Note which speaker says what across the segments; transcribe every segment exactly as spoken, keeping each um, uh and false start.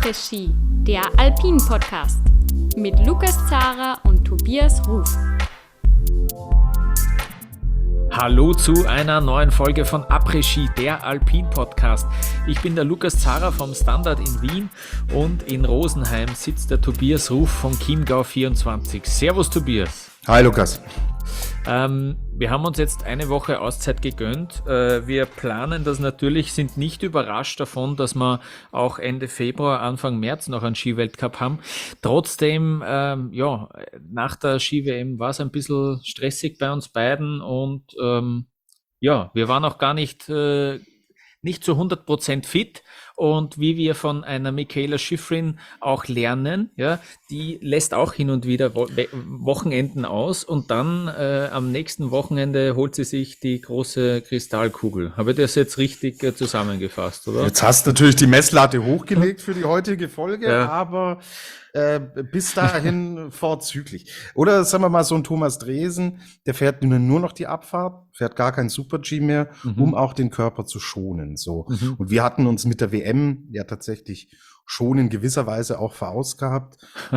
Speaker 1: Après-Ski, der Alpin-Podcast mit Lukas Zara und Tobias Ruf.
Speaker 2: Hallo zu einer neuen Folge von Après-Ski, der Alpin-Podcast. Ich bin der Lukas Zara vom Standard in Wien und in Rosenheim sitzt der Tobias Ruf von Chiemgau vierundzwanzig. Servus Tobias.
Speaker 3: Hi Lukas.
Speaker 2: Ähm, wir haben uns jetzt eine Woche Auszeit gegönnt. Äh, wir planen das natürlich, sind nicht überrascht davon, dass wir auch Ende Februar, Anfang März noch einen Skiweltcup haben. Trotzdem, ähm, ja, nach der Ski-W M war es ein bisschen stressig bei uns beiden und ähm, ja, wir waren auch gar nicht, äh, nicht zu hundert Prozent fit. Und wie wir von einer Mikaela Shiffrin auch lernen, ja, die lässt auch hin und wieder Wo- We- Wochenenden aus und dann äh, am nächsten Wochenende holt sie sich die große Kristallkugel. Habe ich das jetzt richtig äh, zusammengefasst, oder?
Speaker 3: Jetzt hast du natürlich die Messlatte hochgelegt für die heutige Folge,
Speaker 2: Ja.
Speaker 3: aber äh, bis dahin vorzüglich. Oder sagen wir mal so ein Thomas Dresen, der fährt nur nur noch die Abfahrt, fährt gar kein Super-G mehr,
Speaker 2: Mhm.
Speaker 3: um auch den Körper zu schonen. So.
Speaker 2: Mhm.
Speaker 3: Und wir hatten uns mit der W M ja tatsächlich schon in gewisser Weise auch verausgabt.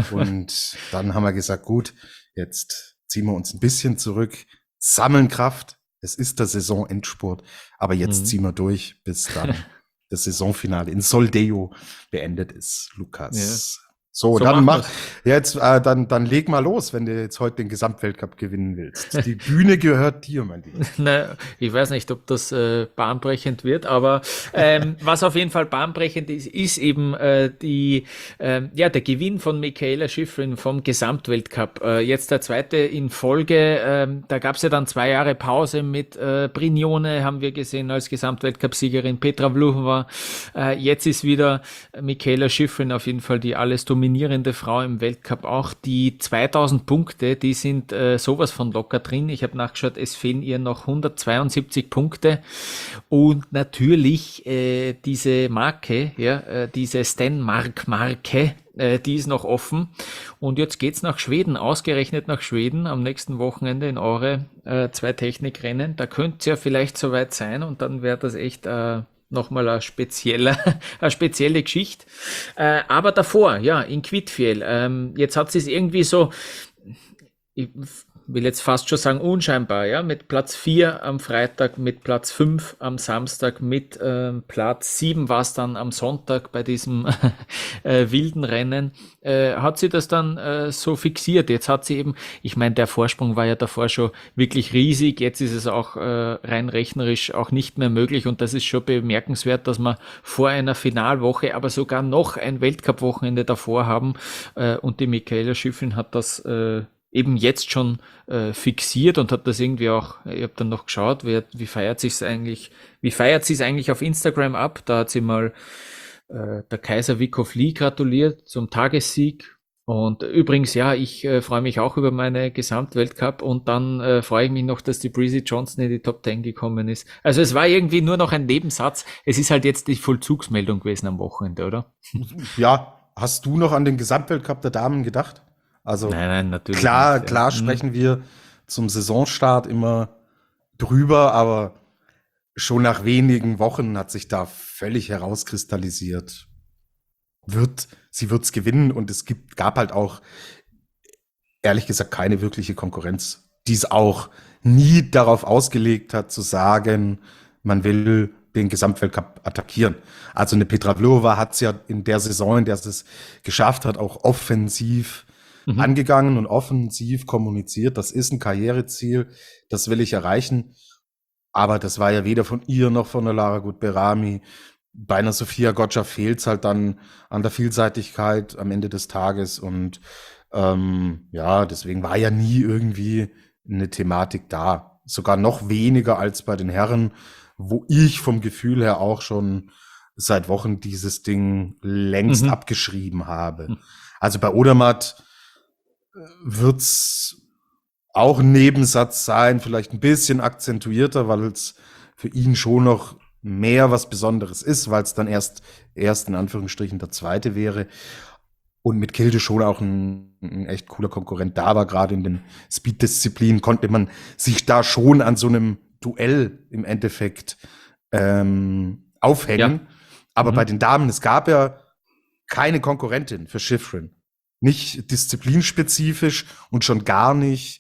Speaker 3: Und dann haben wir gesagt, gut, jetzt ziehen wir uns ein bisschen zurück, sammeln Kraft. Es ist der Saisonendspurt, aber jetzt
Speaker 2: Mhm.
Speaker 3: ziehen wir durch, bis dann das Saisonfinale in Soldeo beendet ist, Lukas. So,
Speaker 2: So
Speaker 3: dann
Speaker 2: machen
Speaker 3: mach, jetzt, äh, dann, dann leg mal los, wenn du jetzt heute den Gesamtweltcup gewinnen willst. Die Bühne gehört dir, mein Lieber.
Speaker 2: Na, ich weiß nicht, ob das äh, bahnbrechend wird, aber ähm, was auf jeden Fall bahnbrechend ist, ist eben äh, die, ähm, ja, der Gewinn von Mikaela Shiffrin vom Gesamtweltcup. Äh, jetzt der zweite in Folge. Ähm, da gab es ja dann zwei Jahre Pause mit äh, Brignone, haben wir gesehen als Gesamtweltcup-Siegerin, Petra Vlhova. Äh, jetzt ist wieder Mikaela Shiffrin auf jeden Fall die alles dominierende Frau im Weltcup. Auch die zweitausend Punkte, die sind äh, sowas von locker drin. Ich habe nachgeschaut, es fehlen ihr noch hundertzweiundsiebzig Punkte. Und natürlich äh, diese Marke, ja, äh, diese Stenmark-Marke, äh, die ist noch offen. Und jetzt geht's nach Schweden, ausgerechnet nach Schweden am nächsten Wochenende in eure äh, zwei Technikrennen. Da könnte es ja vielleicht soweit sein und dann wäre das echt äh, nochmal eine spezielle, eine spezielle Geschichte. Äh, aber davor, ja, in Kvitfjell, ähm, jetzt hat sie es irgendwie so, ich will jetzt fast schon sagen unscheinbar, ja, mit Platz vier am Freitag, mit Platz fünf am Samstag, mit ähm, Platz sieben war es dann am Sonntag bei diesem äh, wilden Rennen, äh, hat sie das dann äh, so fixiert. Jetzt hat sie eben, ich meine, der Vorsprung war ja davor schon wirklich riesig, jetzt ist es auch äh, rein rechnerisch auch nicht mehr möglich und das ist schon bemerkenswert, dass wir vor einer Finalwoche, aber sogar noch ein Weltcup-Wochenende davor haben äh, und die Mikaela Shiffrin hat das äh, eben jetzt schon äh, fixiert und hat das irgendwie auch, ich habe dann noch geschaut, wie, wie feiert sich's eigentlich, wie feiert sie es eigentlich auf Instagram ab? Da hat sie mal äh, der Kaiser Wickow Lee gratuliert zum Tagessieg. Und übrigens, ja, ich äh, freue mich auch über meine Gesamtweltcup und dann äh, freue ich mich noch, dass die Breezy Johnson in die Top Ten gekommen ist. Also es war irgendwie nur noch ein Nebensatz. Es ist halt jetzt die Vollzugsmeldung gewesen am Wochenende, oder?
Speaker 3: Ja, hast du noch an den Gesamtweltcup der Damen gedacht? Also
Speaker 2: Nein, nein, natürlich
Speaker 3: klar,
Speaker 2: nicht, ja.
Speaker 3: klar
Speaker 2: Mhm.
Speaker 3: sprechen wir zum Saisonstart immer drüber, aber schon nach wenigen Wochen hat sich da völlig herauskristallisiert. Wird, sie wird's gewinnen und es gibt, gab halt auch, ehrlich gesagt, keine wirkliche Konkurrenz, die es auch nie darauf ausgelegt hat, zu sagen, man will den Gesamtweltcup attackieren. Also eine Petra Vlhova hat es ja in der Saison, in der sie es geschafft hat, auch offensiv
Speaker 2: Mhm.
Speaker 3: angegangen und offensiv kommuniziert. Das ist ein Karriereziel, das will ich erreichen. Aber das war ja weder von ihr noch von der Lara Gut-Berami. Bei einer Sofia Gotcha fehlt es halt dann an der Vielseitigkeit am Ende des Tages. Und ähm, ja, deswegen war ja nie irgendwie eine Thematik da. Sogar noch weniger als bei den Herren, wo ich vom Gefühl her auch schon seit Wochen dieses Ding längst
Speaker 2: Mhm.
Speaker 3: abgeschrieben habe.
Speaker 2: Mhm.
Speaker 3: Also bei Odermatt wird's auch ein Nebensatz sein, vielleicht ein bisschen akzentuierter, weil es für ihn schon noch mehr was Besonderes ist, weil es dann erst, erst in Anführungsstrichen der zweite wäre. Und mit Kilde schon auch ein, ein echt cooler Konkurrent da war, gerade in den Speed-Disziplinen konnte man sich da schon an so einem Duell im Endeffekt ähm, aufhängen.
Speaker 2: Ja.
Speaker 3: Aber
Speaker 2: Mhm.
Speaker 3: bei den Damen, es gab ja keine Konkurrentin für Shiffrin. Nicht disziplinspezifisch und schon gar nicht,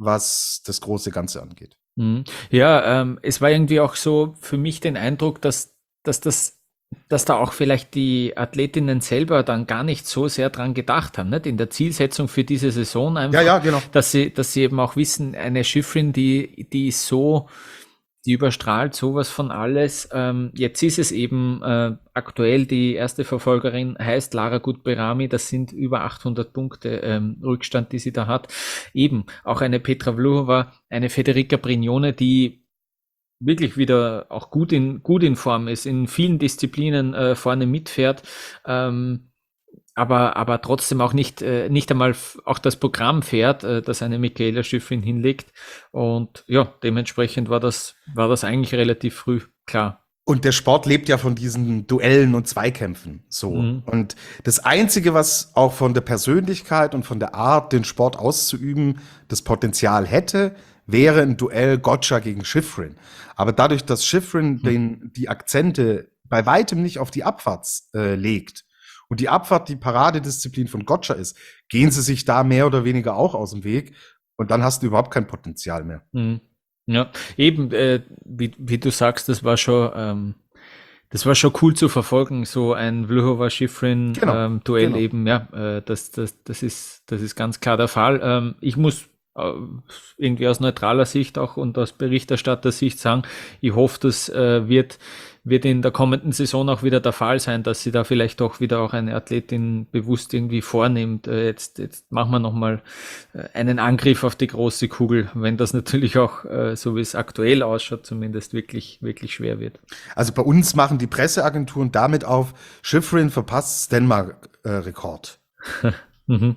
Speaker 3: was das große Ganze angeht.
Speaker 2: Mhm. Ja, ähm, es war irgendwie auch so für mich den Eindruck, dass, dass das dass da auch vielleicht die Athletinnen selber dann gar nicht so sehr dran gedacht haben, nicht? In der Zielsetzung für diese Saison einfach,
Speaker 3: Ja, ja, genau.
Speaker 2: dass sie, dass sie eben auch wissen, eine Shiffrin, die, die ist so, die überstrahlt sowas von alles. Ähm, jetzt ist es eben äh, aktuell die erste Verfolgerin, heißt Lara Gutberami, das sind über achthundert Punkte ähm, Rückstand, die sie da hat. Eben, auch eine Petra Vlhova, eine Federica Brignone, die wirklich wieder auch gut in, gut in Form ist, in vielen Disziplinen äh, vorne mitfährt, ähm, aber, aber trotzdem auch nicht, äh, nicht einmal f- auch das Programm fährt, äh, das eine Michaela Schiffrin hinlegt. Und ja, dementsprechend war das, war das eigentlich relativ früh klar.
Speaker 3: Und der Sport lebt ja von diesen Duellen und Zweikämpfen. So.
Speaker 2: Mhm.
Speaker 3: Und das Einzige, was auch von der Persönlichkeit und von der Art, den Sport auszuüben, das Potenzial hätte, wäre ein Duell Gotcha gegen Shiffrin. Aber dadurch, dass Shiffrin den, die Akzente bei weitem nicht auf die Abfahrt äh, legt und die Abfahrt die Paradedisziplin von Gotcha ist, gehen sie sich da mehr oder weniger auch aus dem Weg und dann hast du überhaupt kein Potenzial mehr.
Speaker 2: Mhm. Ja, eben, äh, wie, wie du sagst, das war schon, ähm, das war schon cool zu verfolgen, so ein Vlhova-Schifrin
Speaker 3: Genau,
Speaker 2: ähm, Duell
Speaker 3: genau.
Speaker 2: eben, ja, äh, das, das, das ist, das ist ganz klar der Fall. Ähm, ich muss äh, irgendwie aus neutraler Sicht auch und aus Berichterstatter-Sicht sagen, ich hoffe, das äh, wird, wird in der kommenden Saison auch wieder der Fall sein, dass sie da vielleicht auch wieder auch eine Athletin bewusst irgendwie vornimmt. Äh, jetzt, jetzt machen wir nochmal einen Angriff auf die große Kugel, wenn das natürlich auch, äh, so wie es aktuell ausschaut, zumindest wirklich, wirklich schwer wird.
Speaker 3: Also bei uns machen die Presseagenturen damit auf, Shiffrin verpasst Dänemark-Rekord.
Speaker 2: Mhm.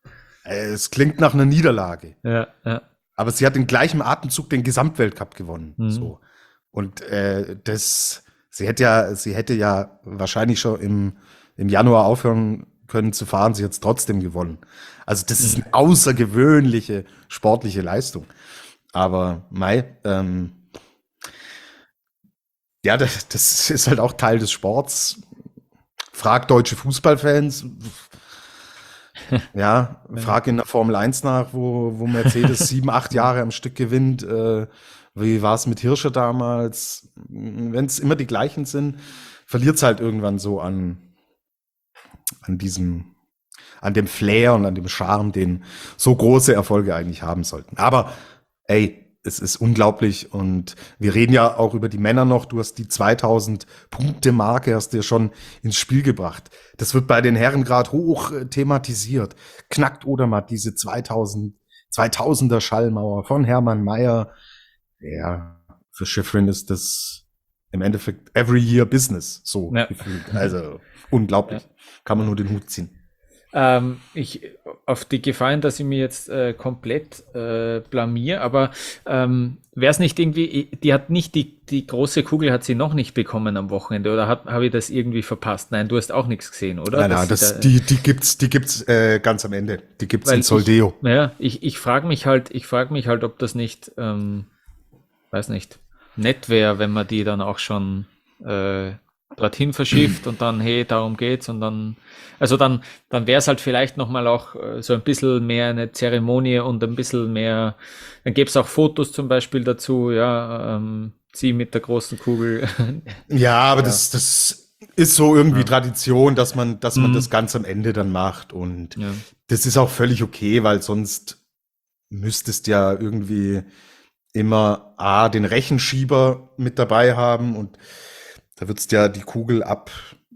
Speaker 3: Äh, es klingt nach einer Niederlage.
Speaker 2: Ja, ja.
Speaker 3: Aber sie hat im gleichen Atemzug den Gesamtweltcup gewonnen.
Speaker 2: Mhm.
Speaker 3: So. Und äh, das, sie hätte ja, sie hätte ja wahrscheinlich schon im, im Januar aufhören können zu fahren, sie hat es trotzdem gewonnen. Also das ist eine außergewöhnliche sportliche Leistung. Aber Mai, ähm, ja, das, das ist halt auch Teil des Sports. Frag deutsche Fußballfans. Ja, frag in der Formel eins nach, wo, wo Mercedes sieben, acht Jahre am Stück gewinnt. Äh, wie war es mit Hirscher damals? Wenn es immer die gleichen sind, verliert es halt irgendwann so an, an diesem, an dem Flair und an dem Charme, den so große Erfolge eigentlich haben sollten. Aber ey, es ist unglaublich und wir reden ja auch über die Männer noch. Du hast die zweitausend Punkte Marke hast du ja schon ins Spiel gebracht. Das wird bei den Herren gerade hoch äh, thematisiert. Knackt Odermatt diese zweitausend, zweitausender Schallmauer von Hermann Mayer. Ja, für Shiffrin ist das im Endeffekt every year business, so
Speaker 2: Ja.
Speaker 3: gefühlt. Also unglaublich. Kann man nur den Hut ziehen.
Speaker 2: Ähm, ich, auf die Gefallen, dass ich mir jetzt äh, komplett äh, blamier, aber ähm, wäre es nicht irgendwie, die hat nicht die, die große Kugel hat sie noch nicht bekommen am Wochenende oder habe ich das irgendwie verpasst? Nein, du hast auch nichts gesehen, oder?
Speaker 3: Nein,
Speaker 2: Dass
Speaker 3: nein,
Speaker 2: sie
Speaker 3: das,
Speaker 2: da-
Speaker 3: die, die gibt's, die gibt's äh, ganz am Ende. Die gibt's
Speaker 2: Weil
Speaker 3: in Soldeo.
Speaker 2: Ich, ja, ich, ich frage mich halt, ich frage mich halt, ob das nicht, ähm, weiß nicht, nett wäre, wenn man die dann auch schon äh, dorthin verschifft und dann, hey, darum geht's und dann, also dann, dann wäre es halt vielleicht nochmal auch äh, so ein bisschen mehr eine Zeremonie und ein bisschen mehr, dann gäbe es auch Fotos zum Beispiel dazu, ja, ähm, sie mit der großen Kugel.
Speaker 3: Ja, aber
Speaker 2: Ja.
Speaker 3: das, das ist so irgendwie
Speaker 2: Ja.
Speaker 3: Tradition, dass man, dass man
Speaker 2: Mhm.
Speaker 3: das ganz am Ende dann macht. Und
Speaker 2: Ja.
Speaker 3: das ist auch völlig okay, weil sonst müsstest ja irgendwie immer A, den Rechenschieber mit dabei haben und da würdest ja die Kugel ab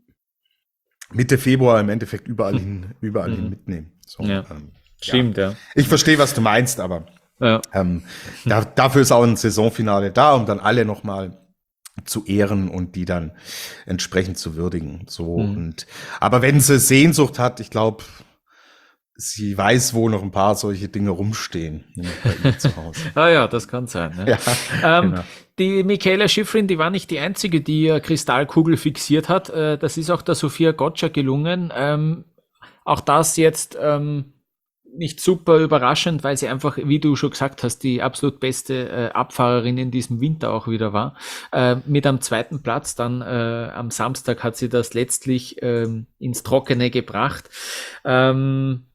Speaker 3: Mitte Februar im Endeffekt überall hin, überall hin
Speaker 2: Mhm.
Speaker 3: mitnehmen. So,
Speaker 2: Ja.
Speaker 3: ähm,
Speaker 2: Stimmt, ja.
Speaker 3: Ich verstehe, was du meinst, aber
Speaker 2: Ja.
Speaker 3: ähm, da, dafür ist auch ein Saisonfinale da, um dann alle nochmal zu ehren und die dann entsprechend zu würdigen. So
Speaker 2: Mhm.
Speaker 3: und aber wenn sie Sehnsucht hat, ich glaube, sie weiß, wo noch ein paar solche Dinge rumstehen ne, bei ihr zu Hause.
Speaker 2: Ah ja, das kann sein. Ne?
Speaker 3: Ja,
Speaker 2: Ähm,
Speaker 3: genau.
Speaker 2: Die Michaela Schifrin, die war nicht die einzige, die ihre Kristallkugel fixiert hat. Äh, Das ist auch der Sophia Gotcha gelungen. Ähm, Auch das jetzt ähm, nicht super überraschend, weil sie einfach, wie du schon gesagt hast, die absolut beste äh, Abfahrerin in diesem Winter auch wieder war. Äh, mit am zweiten Platz dann äh, am Samstag hat sie das letztlich ähm, ins Trockene gebracht. Ähm,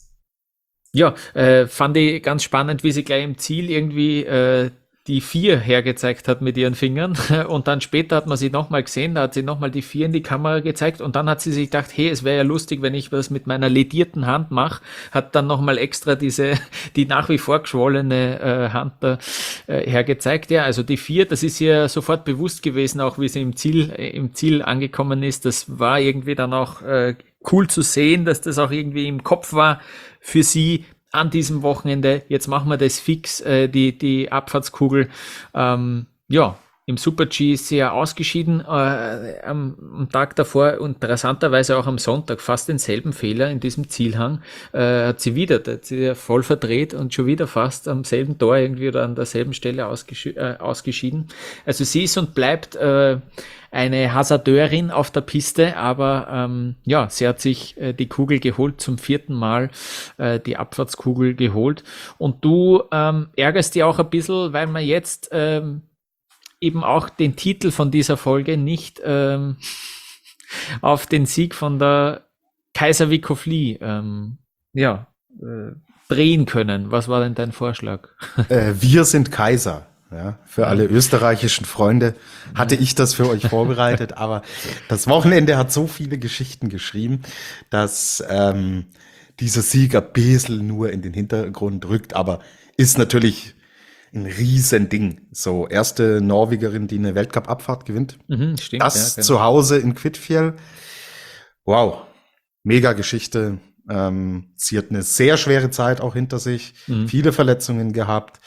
Speaker 2: ja, äh, fand ich ganz spannend, wie sie gleich im Ziel irgendwie äh, die vier hergezeigt hat mit ihren Fingern und dann später hat man sie nochmal gesehen, da hat sie nochmal die vier in die Kamera gezeigt und dann hat sie sich gedacht, hey, es wäre ja lustig, wenn ich was mit meiner ledierten Hand mache, hat dann nochmal extra diese, die nach wie vor geschwollene äh, Hand da äh, hergezeigt. Ja, also die vier, das ist ihr sofort bewusst gewesen, auch wie sie im Ziel, äh, im Ziel angekommen ist. Das war irgendwie dann auch äh, cool zu sehen, dass das auch irgendwie im Kopf war für sie, an diesem Wochenende, jetzt machen wir das fix, äh, die, die Abfahrtskugel. Ähm, ja, im Super-G ist sie ja ausgeschieden, äh, am, am Tag davor und interessanterweise auch am Sonntag fast denselben Fehler in diesem Zielhang äh, hat sie wieder, da hat sie ja voll verdreht und schon wieder fast am selben Tor irgendwie oder an derselben Stelle ausgeschi äh, ausgeschieden. Also sie ist und bleibt äh, eine Hasardeurin auf der Piste, aber ähm, ja, sie hat sich äh, die Kugel geholt, zum vierten Mal äh, die Abfahrtskugel geholt. Und du ähm, ärgerst dich auch ein bisschen, weil man jetzt ähm, eben auch den Titel von dieser Folge nicht ähm, auf den Sieg von der Kaiser Vico Flea ähm, ja, äh, drehen können. Was war denn dein Vorschlag?
Speaker 3: Äh, wir sind Kaiser. Ja, für alle österreichischen Freunde hatte ich das für euch vorbereitet, aber das Wochenende hat so viele Geschichten geschrieben, dass ähm, dieser Sieg ein bisschen nur in den Hintergrund rückt, aber ist natürlich ein Riesending. So, erste Norwegerin, die eine Weltcup-Abfahrt gewinnt.
Speaker 2: Mhm, stimmt,
Speaker 3: das
Speaker 2: ja, genau.
Speaker 3: zu Hause in Kvitfjell. Wow, mega Geschichte. Ähm, sie hat eine sehr schwere Zeit auch hinter sich,
Speaker 2: Mhm.
Speaker 3: viele Verletzungen gehabt.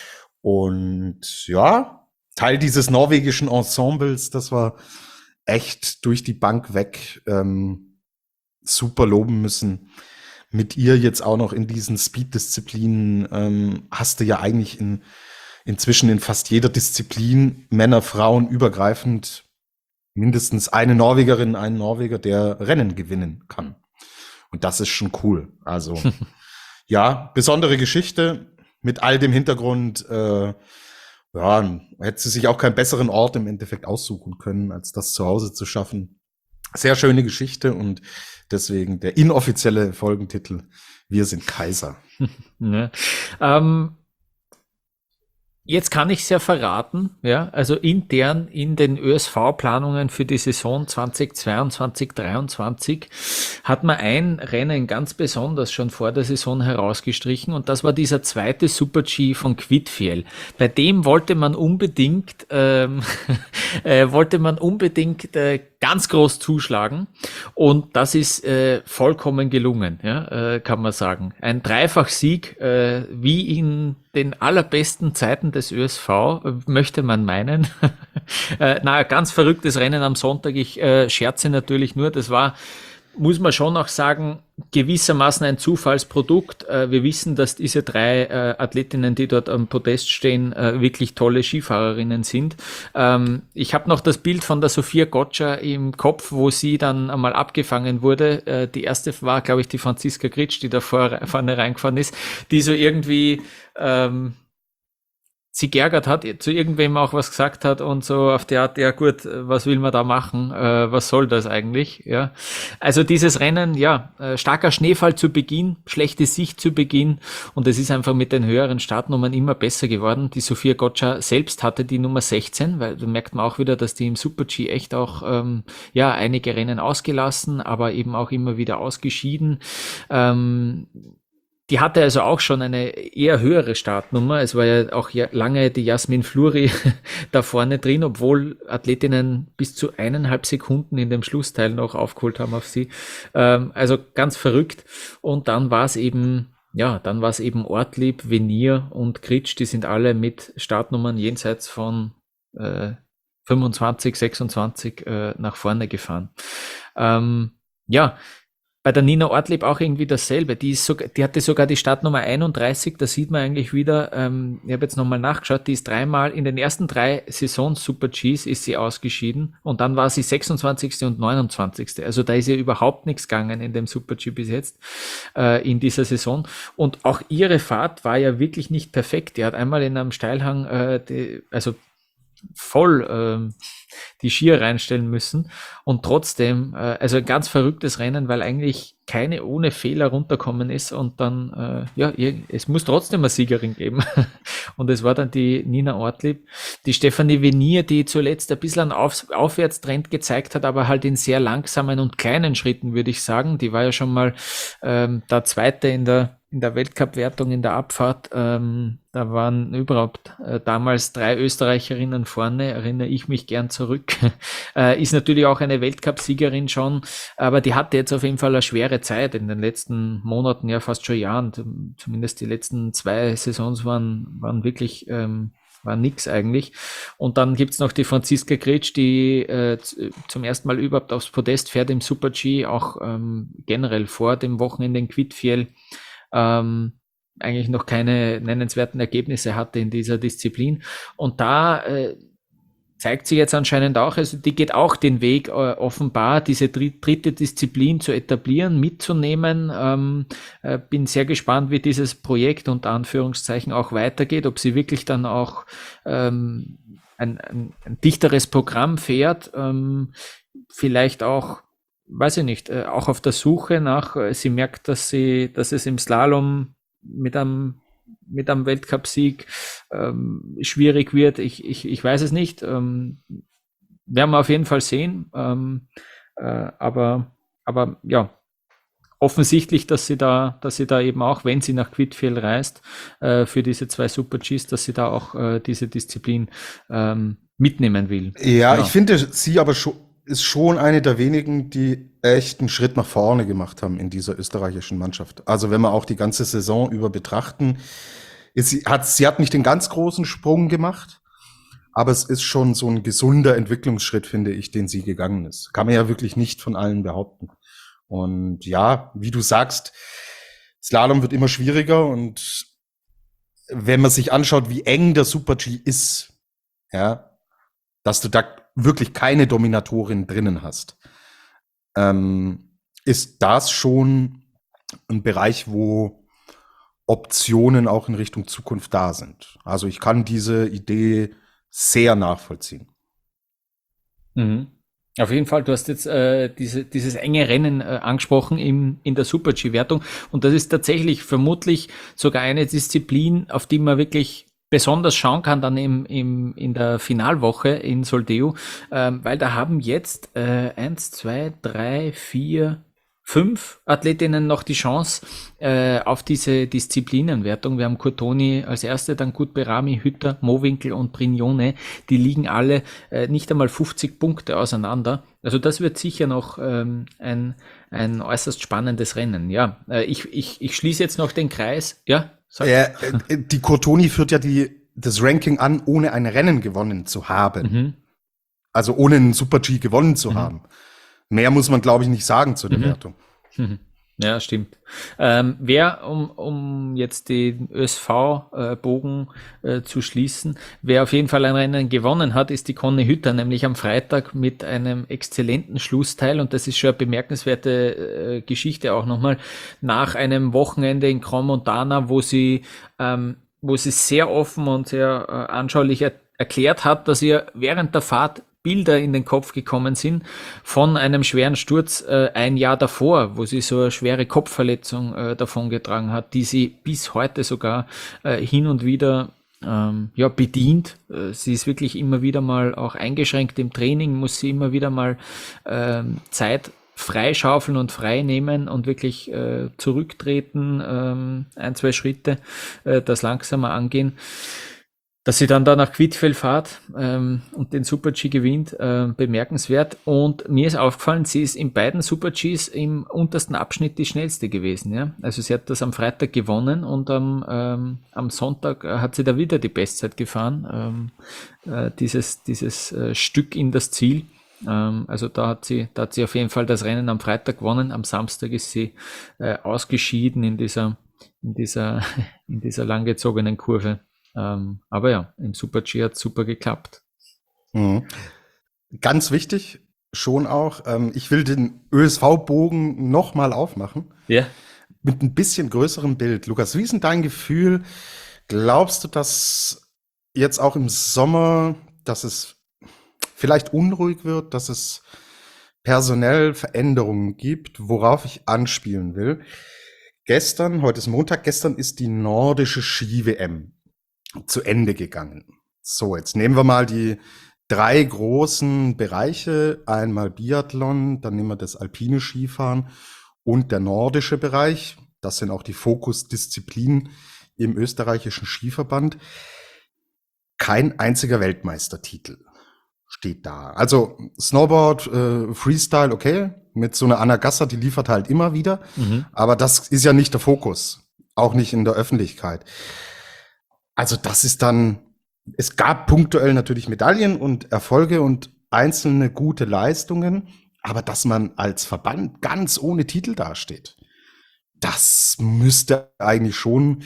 Speaker 3: Und ja, Teil dieses norwegischen Ensembles, das war echt durch die Bank weg ähm, super loben müssen. Mit ihr jetzt auch noch in diesen Speed-Disziplinen ähm, hast du ja eigentlich in, inzwischen in fast jeder Disziplin, Männer, Frauen übergreifend, mindestens eine Norwegerin, einen Norweger, der Rennen gewinnen kann. Und das ist schon cool. Also ja, besondere Geschichte. Mit all dem Hintergrund, äh, ja, hätte sie sich auch keinen besseren Ort im Endeffekt aussuchen können, als das zu Hause zu schaffen. Sehr schöne Geschichte und deswegen der inoffizielle Folgentitel: Wir sind Kaiser.
Speaker 2: Ja. Ähm, Jetzt kann ich es ja verraten, ja, also intern in den Ö S V-Planungen für die Saison zweitausendzweiundzwanzig dreiundzwanzig hat man ein Rennen ganz besonders schon vor der Saison herausgestrichen und das war dieser zweite Super-G von Kvitfjell. Bei dem wollte man unbedingt, ähm, äh, wollte man unbedingt äh, ganz groß zuschlagen und das ist äh, vollkommen gelungen, ja, äh, kann man sagen. Ein Dreifachsieg, äh, wie in den allerbesten Zeiten des Ö S V, möchte man meinen. äh, na, ganz verrücktes Rennen am Sonntag. Ich äh, scherze natürlich nur. Das war, muss man schon auch sagen, gewissermaßen ein Zufallsprodukt. Äh, wir wissen, dass diese drei äh, Athletinnen, die dort am Podest stehen, äh, wirklich tolle Skifahrerinnen sind. Ähm, ich habe noch das Bild von der Sophia Gotcha im Kopf, wo sie dann einmal abgefangen wurde. Äh, die erste war, glaube ich, die Franziska Gritsch, die da vor, vorne reingefahren ist, die so irgendwie ähm, sie geärgert hat, zu irgendwem auch was gesagt hat und so auf die Art, ja gut, was will man da machen, äh, was soll das eigentlich, ja. Also dieses Rennen, ja, äh, starker Schneefall zu Beginn, schlechte Sicht zu Beginn und es ist einfach mit den höheren Startnummern immer besser geworden. Die Sophia Gotcha selbst hatte die Nummer sechzehn, weil da merkt man auch wieder, dass die im Super-G echt auch, ähm, ja, einige Rennen ausgelassen, aber eben auch immer wieder ausgeschieden. Ähm, Die hatte also auch schon eine eher höhere Startnummer. Es war ja auch lange die Jasmin Fluri da vorne drin, obwohl Athletinnen bis zu eineinhalb Sekunden in dem Schlussteil noch aufgeholt haben auf sie. Ähm, also ganz verrückt. Und dann war es eben, ja, dann war es eben Ortlieb, Venier und Gritsch. Die sind alle mit Startnummern jenseits von äh, fünfundzwanzig, sechsundzwanzig äh, nach vorne gefahren. Ähm, ja, bei der Nina Ortlieb auch irgendwie dasselbe. Die ist sogar, die hatte sogar die Startnummer einunddreißig, da sieht man eigentlich wieder, ähm, ich habe jetzt nochmal nachgeschaut, die ist dreimal, in den ersten drei Saisons Super-Gs ist sie ausgeschieden und dann war sie sechsundzwanzigste und neunundzwanzigste Also da ist ihr überhaupt nichts gegangen in dem Super-G bis jetzt, äh, in dieser Saison. Und auch ihre Fahrt war ja wirklich nicht perfekt. Die hat einmal in einem Steilhang, äh, die, also voll ähm, die Skier reinstellen müssen und trotzdem, äh, also ein ganz verrücktes Rennen, weil eigentlich keine ohne Fehler runterkommen ist und dann, äh, ja, es muss trotzdem eine Siegerin geben und es war dann die Nina Ortlieb, die Stefanie Venier, die zuletzt ein bisschen einen Auf Aufwärtstrend gezeigt hat, aber halt in sehr langsamen und kleinen Schritten, würde ich sagen. Die war ja schon mal ähm, der Zweite in der in der Weltcup-Wertung in der Abfahrt, ähm, da waren überhaupt äh, damals drei Österreicherinnen vorne, erinnere ich mich gern zurück. äh, ist natürlich auch eine Weltcup-Siegerin schon, aber die hatte jetzt auf jeden Fall eine schwere Zeit in den letzten Monaten, ja fast schon Jahren. Zumindest die letzten zwei Saisons waren, waren wirklich ähm, war nix eigentlich. Und dann gibt's noch die Franziska Gretsch, die äh, zum ersten Mal überhaupt aufs Podest fährt im Super-G, auch ähm, generell vor dem Wochenende in Kvitfjell. Ähm, eigentlich noch keine nennenswerten Ergebnisse hatte in dieser Disziplin. Und da äh, zeigt sie jetzt anscheinend auch, also die geht auch den Weg äh, offenbar, diese dr- dritte Disziplin zu etablieren, mitzunehmen. Ähm, äh, bin sehr gespannt, wie dieses Projekt unter Anführungszeichen auch weitergeht, ob sie wirklich dann auch ähm, ein, ein, ein dichteres Programm fährt, ähm, vielleicht auch weiß ich nicht, äh, auch auf der Suche nach, äh, sie merkt, dass sie, dass es im Slalom mit einem, mit einem Weltcupsieg ähm, schwierig wird. Ich, ich, ich weiß es nicht. Ähm, werden wir auf jeden Fall sehen. Ähm, äh, aber, aber ja, offensichtlich, dass sie da, dass sie da eben auch, wenn sie nach Kvitfjell reist, äh, für diese zwei Super-Gs, dass sie da auch äh, diese Disziplin ähm, mitnehmen will.
Speaker 3: Ja,
Speaker 2: Ja.
Speaker 3: ich finde sie aber schon ist schon eine der wenigen, die echt einen Schritt nach vorne gemacht haben in dieser österreichischen Mannschaft. Also wenn wir auch die ganze Saison über betrachten, ist sie, hat, sie hat nicht den ganz großen Sprung gemacht, aber es ist schon so ein gesunder Entwicklungsschritt, finde ich, den sie gegangen ist. Kann man ja wirklich nicht von allen behaupten. Und ja, wie du sagst, Slalom wird immer schwieriger und wenn man sich anschaut, wie eng der Super-G ist, ja, dass du da wirklich keine Dominatorin drinnen hast, ähm, ist das schon ein Bereich, wo Optionen auch in Richtung Zukunft da sind. Also ich kann diese Idee sehr nachvollziehen.
Speaker 2: Mhm. Auf jeden Fall, du hast jetzt äh, diese, dieses enge Rennen äh, angesprochen im, in der Super-G-Wertung und das ist tatsächlich vermutlich sogar eine Disziplin, auf die man wirklich besonders schauen kann dann im, im, in der Finalwoche in Soldeu, ähm, weil da haben jetzt äh, eins, zwei, drei, vier, fünf Athletinnen noch die Chance äh, auf diese Disziplinenwertung. Wir haben Courtoni als erste, dann Gutberami, Hütter, Mowinkel und Brignone. Die liegen alle äh, nicht einmal fünfzig Punkte auseinander. Also das wird sicher noch ähm, ein, ein äußerst spannendes Rennen. Ja, äh, ich, ich, ich schließe jetzt noch den Kreis. Ja, sag.
Speaker 3: Ja, äh, die Courtoni führt ja die, das Ranking an, ohne ein Rennen gewonnen zu haben.
Speaker 2: Mhm.
Speaker 3: Also ohne einen Super-G gewonnen zu
Speaker 2: Mhm.
Speaker 3: haben. Mehr muss man, glaube ich, nicht sagen zu der
Speaker 2: Mhm.
Speaker 3: Wertung.
Speaker 2: Mhm. Ja, stimmt. Ähm, wer, um, um jetzt den ÖSV-Bogen äh, zu schließen, wer auf jeden Fall ein Rennen gewonnen hat, ist die Conny Hütter, nämlich am Freitag mit einem exzellenten Schlussteil. Und das ist schon eine bemerkenswerte äh, Geschichte auch nochmal nach einem Wochenende in Crans-Montana, wo sie, ähm, wo sie sehr offen und sehr äh, anschaulich er erklärt hat, dass ihr während der Fahrt Bilder in den Kopf gekommen sind von einem schweren Sturz äh, ein Jahr davor, wo sie so eine schwere Kopfverletzung äh, davongetragen hat, die sie bis heute sogar äh, hin und wieder ähm, ja, bedient. Äh, sie ist wirklich immer wieder mal auch eingeschränkt im Training, muss sie immer wieder mal ähm, Zeit freischaufeln und frei nehmen und wirklich äh, zurücktreten, ähm, ein, zwei Schritte, äh, das langsamer angehen. Dass sie dann da nach Kvitfjell fährt ähm, und den Super-G gewinnt, äh, bemerkenswert. Und mir ist aufgefallen, sie ist in beiden Super-Gs im untersten Abschnitt die schnellste gewesen. Ja? Also sie hat das am Freitag gewonnen und am, ähm, am Sonntag äh, hat sie da wieder die Bestzeit gefahren, ähm, äh, dieses, dieses äh, Stück in das Ziel. Ähm, also da hat sie, da hat sie auf jeden Fall das Rennen am Freitag gewonnen. Am Samstag ist sie äh, ausgeschieden in dieser, in dieser, in dieser langgezogenen Kurve. Ähm, aber ja, im Super-G hat super geklappt.
Speaker 3: Mhm. Ganz wichtig, schon auch, ähm, ich will den Ö S V-Bogen nochmal aufmachen.
Speaker 2: Ja.
Speaker 3: Mit ein bisschen größerem Bild. Lukas, wie ist denn dein Gefühl? Glaubst du, dass jetzt auch im Sommer, dass es vielleicht unruhig wird, dass es personell Veränderungen gibt, worauf ich anspielen will? Gestern, heute ist Montag, gestern ist die nordische Ski-W M zu Ende gegangen. So, jetzt nehmen wir mal die drei großen Bereiche, einmal Biathlon, dann nehmen wir das alpine Skifahren und der nordische Bereich. Das sind auch die Fokusdisziplinen im österreichischen Skiverband. Kein einziger Weltmeistertitel steht da. Also Snowboard, äh, Freestyle, okay, mit so einer Anna Gasser, die liefert halt immer wieder.
Speaker 2: Mhm.
Speaker 3: Aber das ist ja nicht der Fokus, auch nicht in der Öffentlichkeit. Also das ist dann, es gab punktuell natürlich Medaillen und Erfolge und einzelne gute Leistungen, aber dass man als Verband ganz ohne Titel dasteht, das müsste eigentlich schon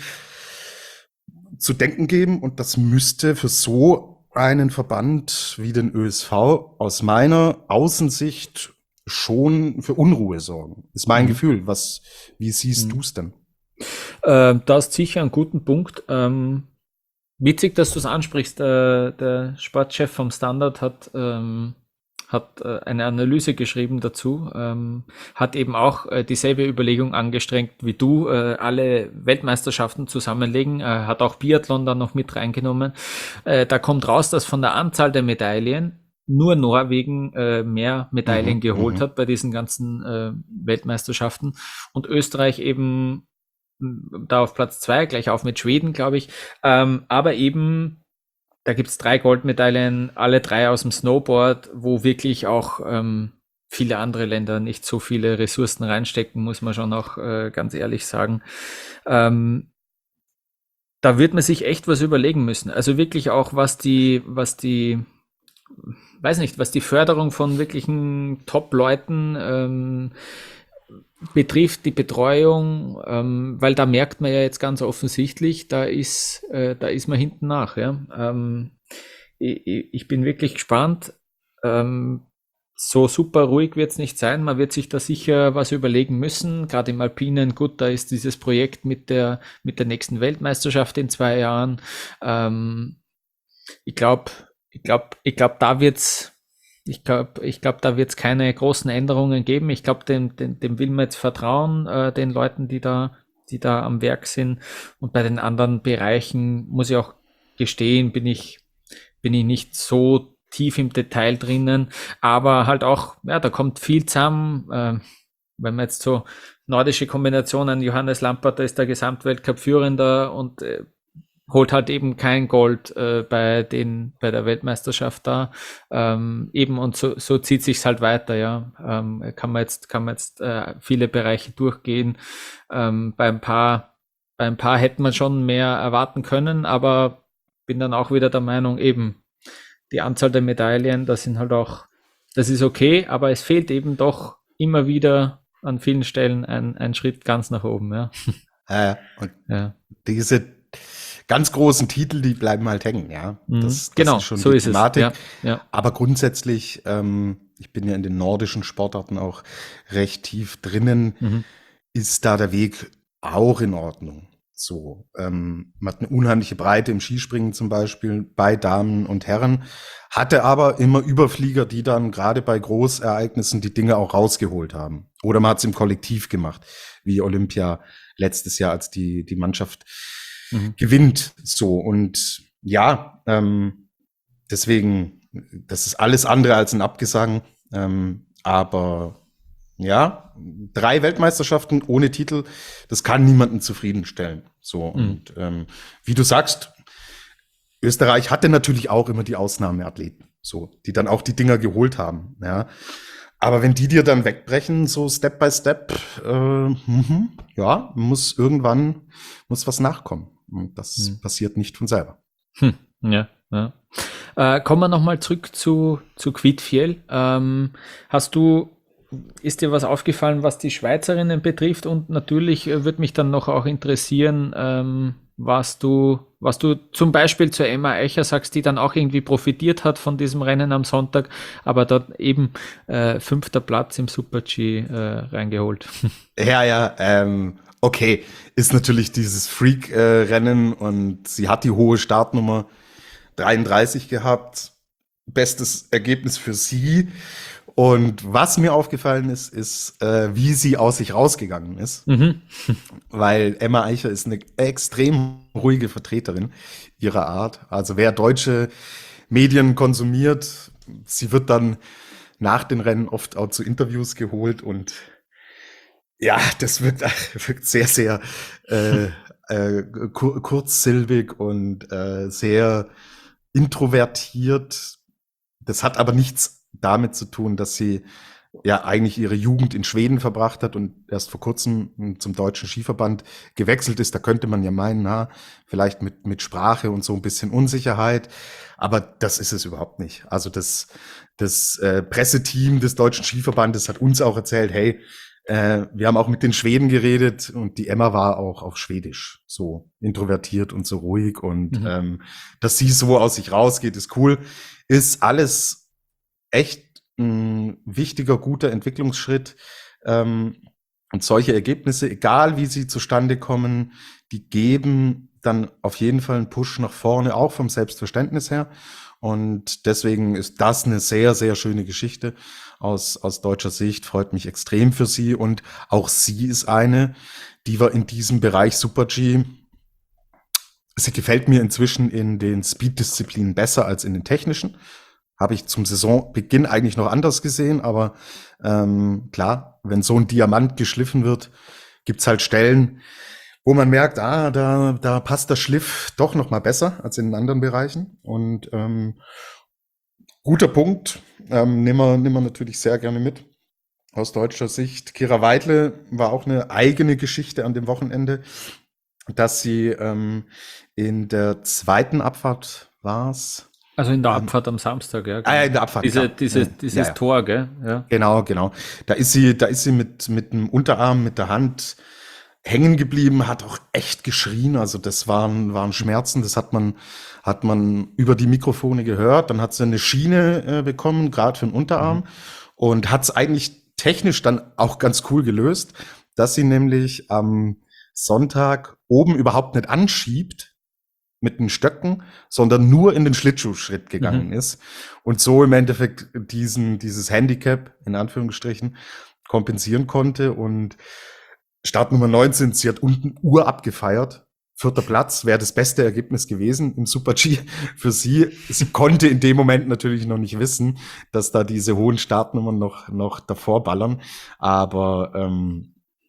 Speaker 3: zu denken geben und das müsste für so einen Verband wie den Ö S V aus meiner Außensicht schon für Unruhe sorgen. Ist mein
Speaker 2: Mhm.
Speaker 3: Gefühl. Was, wie siehst
Speaker 2: Mhm.
Speaker 3: du es denn?
Speaker 2: Äh, da ist sicher ein guter Punkt. Ähm, witzig, dass du es ansprichst. Äh, der Sportchef vom Standard hat, ähm, hat äh, eine Analyse geschrieben dazu, ähm, hat eben auch äh, dieselbe Überlegung angestrengt wie du, äh, alle Weltmeisterschaften zusammenlegen, äh, hat auch Biathlon dann noch mit reingenommen. Äh, da kommt raus, dass von der Anzahl der Medaillen nur Norwegen äh, mehr Medaillen
Speaker 3: Mhm,
Speaker 2: geholt
Speaker 3: mhm.
Speaker 2: hat bei diesen ganzen äh, Weltmeisterschaften und Österreich eben mh, da auf Platz zwei, gleich auf mit Schweden, glaube ich. Ähm, aber eben, da gibt's drei Goldmedaillen, alle drei aus dem Snowboard, wo wirklich auch ähm, viele andere Länder nicht so viele Ressourcen reinstecken, muss man schon auch äh, ganz ehrlich sagen. Ähm, da wird man sich echt was überlegen müssen. Also wirklich auch, was die, was die, weiß nicht, was die Förderung von wirklichen Top-Leuten ähm, betrifft, die Betreuung, ähm, weil da merkt man ja jetzt ganz offensichtlich, da ist, äh, da ist man hinten nach. Ja? Ähm, ich, ich bin wirklich gespannt. Ähm, so super ruhig wird es nicht sein. Man wird sich da sicher was überlegen müssen. Gerade im Alpinen, gut, da ist dieses Projekt mit der, mit der nächsten Weltmeisterschaft in zwei Jahren. Ähm, ich glaube, ich glaube, ich glaube, da wird's, ich glaube, ich glaube, da wird's keine großen Änderungen geben. Ich glaube, dem, dem, dem will man jetzt vertrauen, äh, den Leuten, die da, die da am Werk sind. Und bei den anderen Bereichen muss ich auch gestehen, bin ich, bin ich nicht so tief im Detail drinnen, aber halt auch, ja, da kommt viel zusammen. Äh, wenn man jetzt so nordische Kombinationen, Johannes Lampert, da ist der Gesamtweltcup-Führender und äh, holt halt eben kein Gold äh, bei den bei der Weltmeisterschaft da ähm, eben und so, so zieht sich's halt weiter, ja. Ähm, kann man jetzt kann man jetzt äh, viele Bereiche durchgehen. Ähm, bei ein paar bei ein paar hätte man schon mehr erwarten können, aber bin dann auch wieder der Meinung, eben die Anzahl der Medaillen, das sind halt auch, das ist okay, aber es fehlt eben doch immer wieder an vielen Stellen ein, ein Schritt ganz nach oben, ja.
Speaker 3: Äh, und
Speaker 2: Ja.
Speaker 3: diese ganz großen Titel, die bleiben halt hängen, ja.
Speaker 2: Mhm.
Speaker 3: Das, das
Speaker 2: Genau,
Speaker 3: ist schon
Speaker 2: so
Speaker 3: die
Speaker 2: ist es.
Speaker 3: Thematik.
Speaker 2: Ja, ja.
Speaker 3: Aber grundsätzlich, ähm, ich bin ja in den nordischen Sportarten auch recht tief drinnen,
Speaker 2: Mhm.
Speaker 3: ist da der Weg auch in Ordnung. So, ähm, man hat eine unheimliche Breite im Skispringen zum Beispiel bei Damen und Herren, hatte aber immer Überflieger, die dann gerade bei Großereignissen die Dinge auch rausgeholt haben. Oder man hat es im Kollektiv gemacht, wie Olympia letztes Jahr, als die, die Mannschaft
Speaker 2: Mhm.
Speaker 3: gewinnt. So, und ja, ähm, deswegen, das ist alles andere als ein Abgesang, ähm, aber ja, drei Weltmeisterschaften ohne Titel, das kann niemanden zufriedenstellen. So,
Speaker 2: Mhm.
Speaker 3: und ähm, wie du sagst, Österreich hatte natürlich auch immer die Ausnahmeathleten, so, die dann auch die Dinger geholt haben, ja. Aber wenn die dir dann wegbrechen, so Step by Step, äh, mhm, ja, muss irgendwann, muss was nachkommen. Und das
Speaker 2: Mhm.
Speaker 3: passiert nicht von selber.
Speaker 2: Hm. Ja, ja. Äh, kommen wir nochmal zurück zu, zu Quidfiel. Ähm, hast du, ist dir was aufgefallen, was die Schweizerinnen betrifft? Und natürlich äh, würde mich dann noch auch interessieren, ähm, was du, was du zum Beispiel zur Emma Eicher sagst, die dann auch irgendwie profitiert hat von diesem Rennen am Sonntag, aber dort eben äh, fünfter Platz im Super-G äh, reingeholt.
Speaker 3: Ja, ja, ähm, okay, ist natürlich dieses Freak-Rennen und sie hat die hohe Startnummer dreiunddreißig gehabt. Bestes Ergebnis für sie. Und was mir aufgefallen ist, ist, äh, wie sie aus sich rausgegangen ist.
Speaker 2: Mhm.
Speaker 3: Weil Emma Eicher ist eine extrem ruhige Vertreterin ihrer Art. Also wer deutsche Medien konsumiert, sie wird dann nach den Rennen oft auch zu Interviews geholt und ja, das wirkt, wirkt sehr, sehr äh, äh, kur kurzsilbig und äh, sehr introvertiert. Das hat aber nichts damit zu tun, dass sie ja eigentlich ihre Jugend in Schweden verbracht hat und erst vor kurzem zum Deutschen Skiverband gewechselt ist. Da könnte man ja meinen, na, vielleicht mit, mit Sprache und so ein bisschen Unsicherheit. Aber das ist es überhaupt nicht. Also das, das äh, Presseteam des Deutschen Skiverbandes hat uns auch erzählt, hey, äh, wir haben auch mit den Schweden geredet und die Emma war auch auf Schwedisch so introvertiert und so ruhig und mhm. ähm, dass sie so aus sich rausgeht, ist cool. Ist alles echt ein wichtiger, guter Entwicklungsschritt. Ähm, und solche Ergebnisse, egal wie sie zustande kommen, die geben dann auf jeden Fall einen Push nach vorne, auch vom Selbstverständnis her. Und deswegen ist das eine sehr, sehr schöne Geschichte aus, aus deutscher Sicht. Freut mich extrem für sie. Und auch sie ist eine, die wir in diesem Bereich Super-G, sie gefällt mir inzwischen in den Speed-Disziplinen besser als in den technischen. Habe ich zum Saisonbeginn eigentlich noch anders gesehen, aber ähm, klar, wenn so ein Diamant geschliffen wird, gibt's halt Stellen, wo man merkt, ah, da, da passt der Schliff doch noch mal besser als in den anderen Bereichen. Und ähm, guter Punkt, ähm, nehmen wir, nehmen wir natürlich sehr gerne mit aus deutscher Sicht. Kira Weidle war auch eine eigene Geschichte an dem Wochenende, dass sie ähm, in der zweiten Abfahrt war's.
Speaker 2: Also in der Abfahrt am Samstag, ja.
Speaker 3: Genau. Ah, ja, in der Abfahrt.
Speaker 2: Diese,
Speaker 3: ja.
Speaker 2: diese,
Speaker 3: ja,
Speaker 2: dieses
Speaker 3: ja, ja.
Speaker 2: Tor, gell? Ja.
Speaker 3: Genau, genau. Da ist sie, da ist sie mit, mit dem Unterarm, mit der Hand hängen geblieben, hat auch echt geschrien. Also das waren, waren Schmerzen. Das hat man, hat man über die Mikrofone gehört. Dann hat sie eine Schiene äh, bekommen, gerade für den Unterarm. Mhm. Und hat es eigentlich technisch dann auch ganz cool gelöst, dass sie nämlich am Sonntag oben überhaupt nicht anschiebt mit den Stöcken, sondern nur in den Schlittschuhschritt gegangen mhm. ist und so im Endeffekt diesen, dieses Handicap, in Anführungsstrichen, kompensieren konnte. Und Startnummer neunzehn, sie hat unten Uhr abgefeiert. Vierter Platz wäre das beste Ergebnis gewesen im Super-G für sie. Sie konnte in dem Moment natürlich noch nicht wissen, dass da diese hohen Startnummern noch, noch davor ballern. Aber ähm,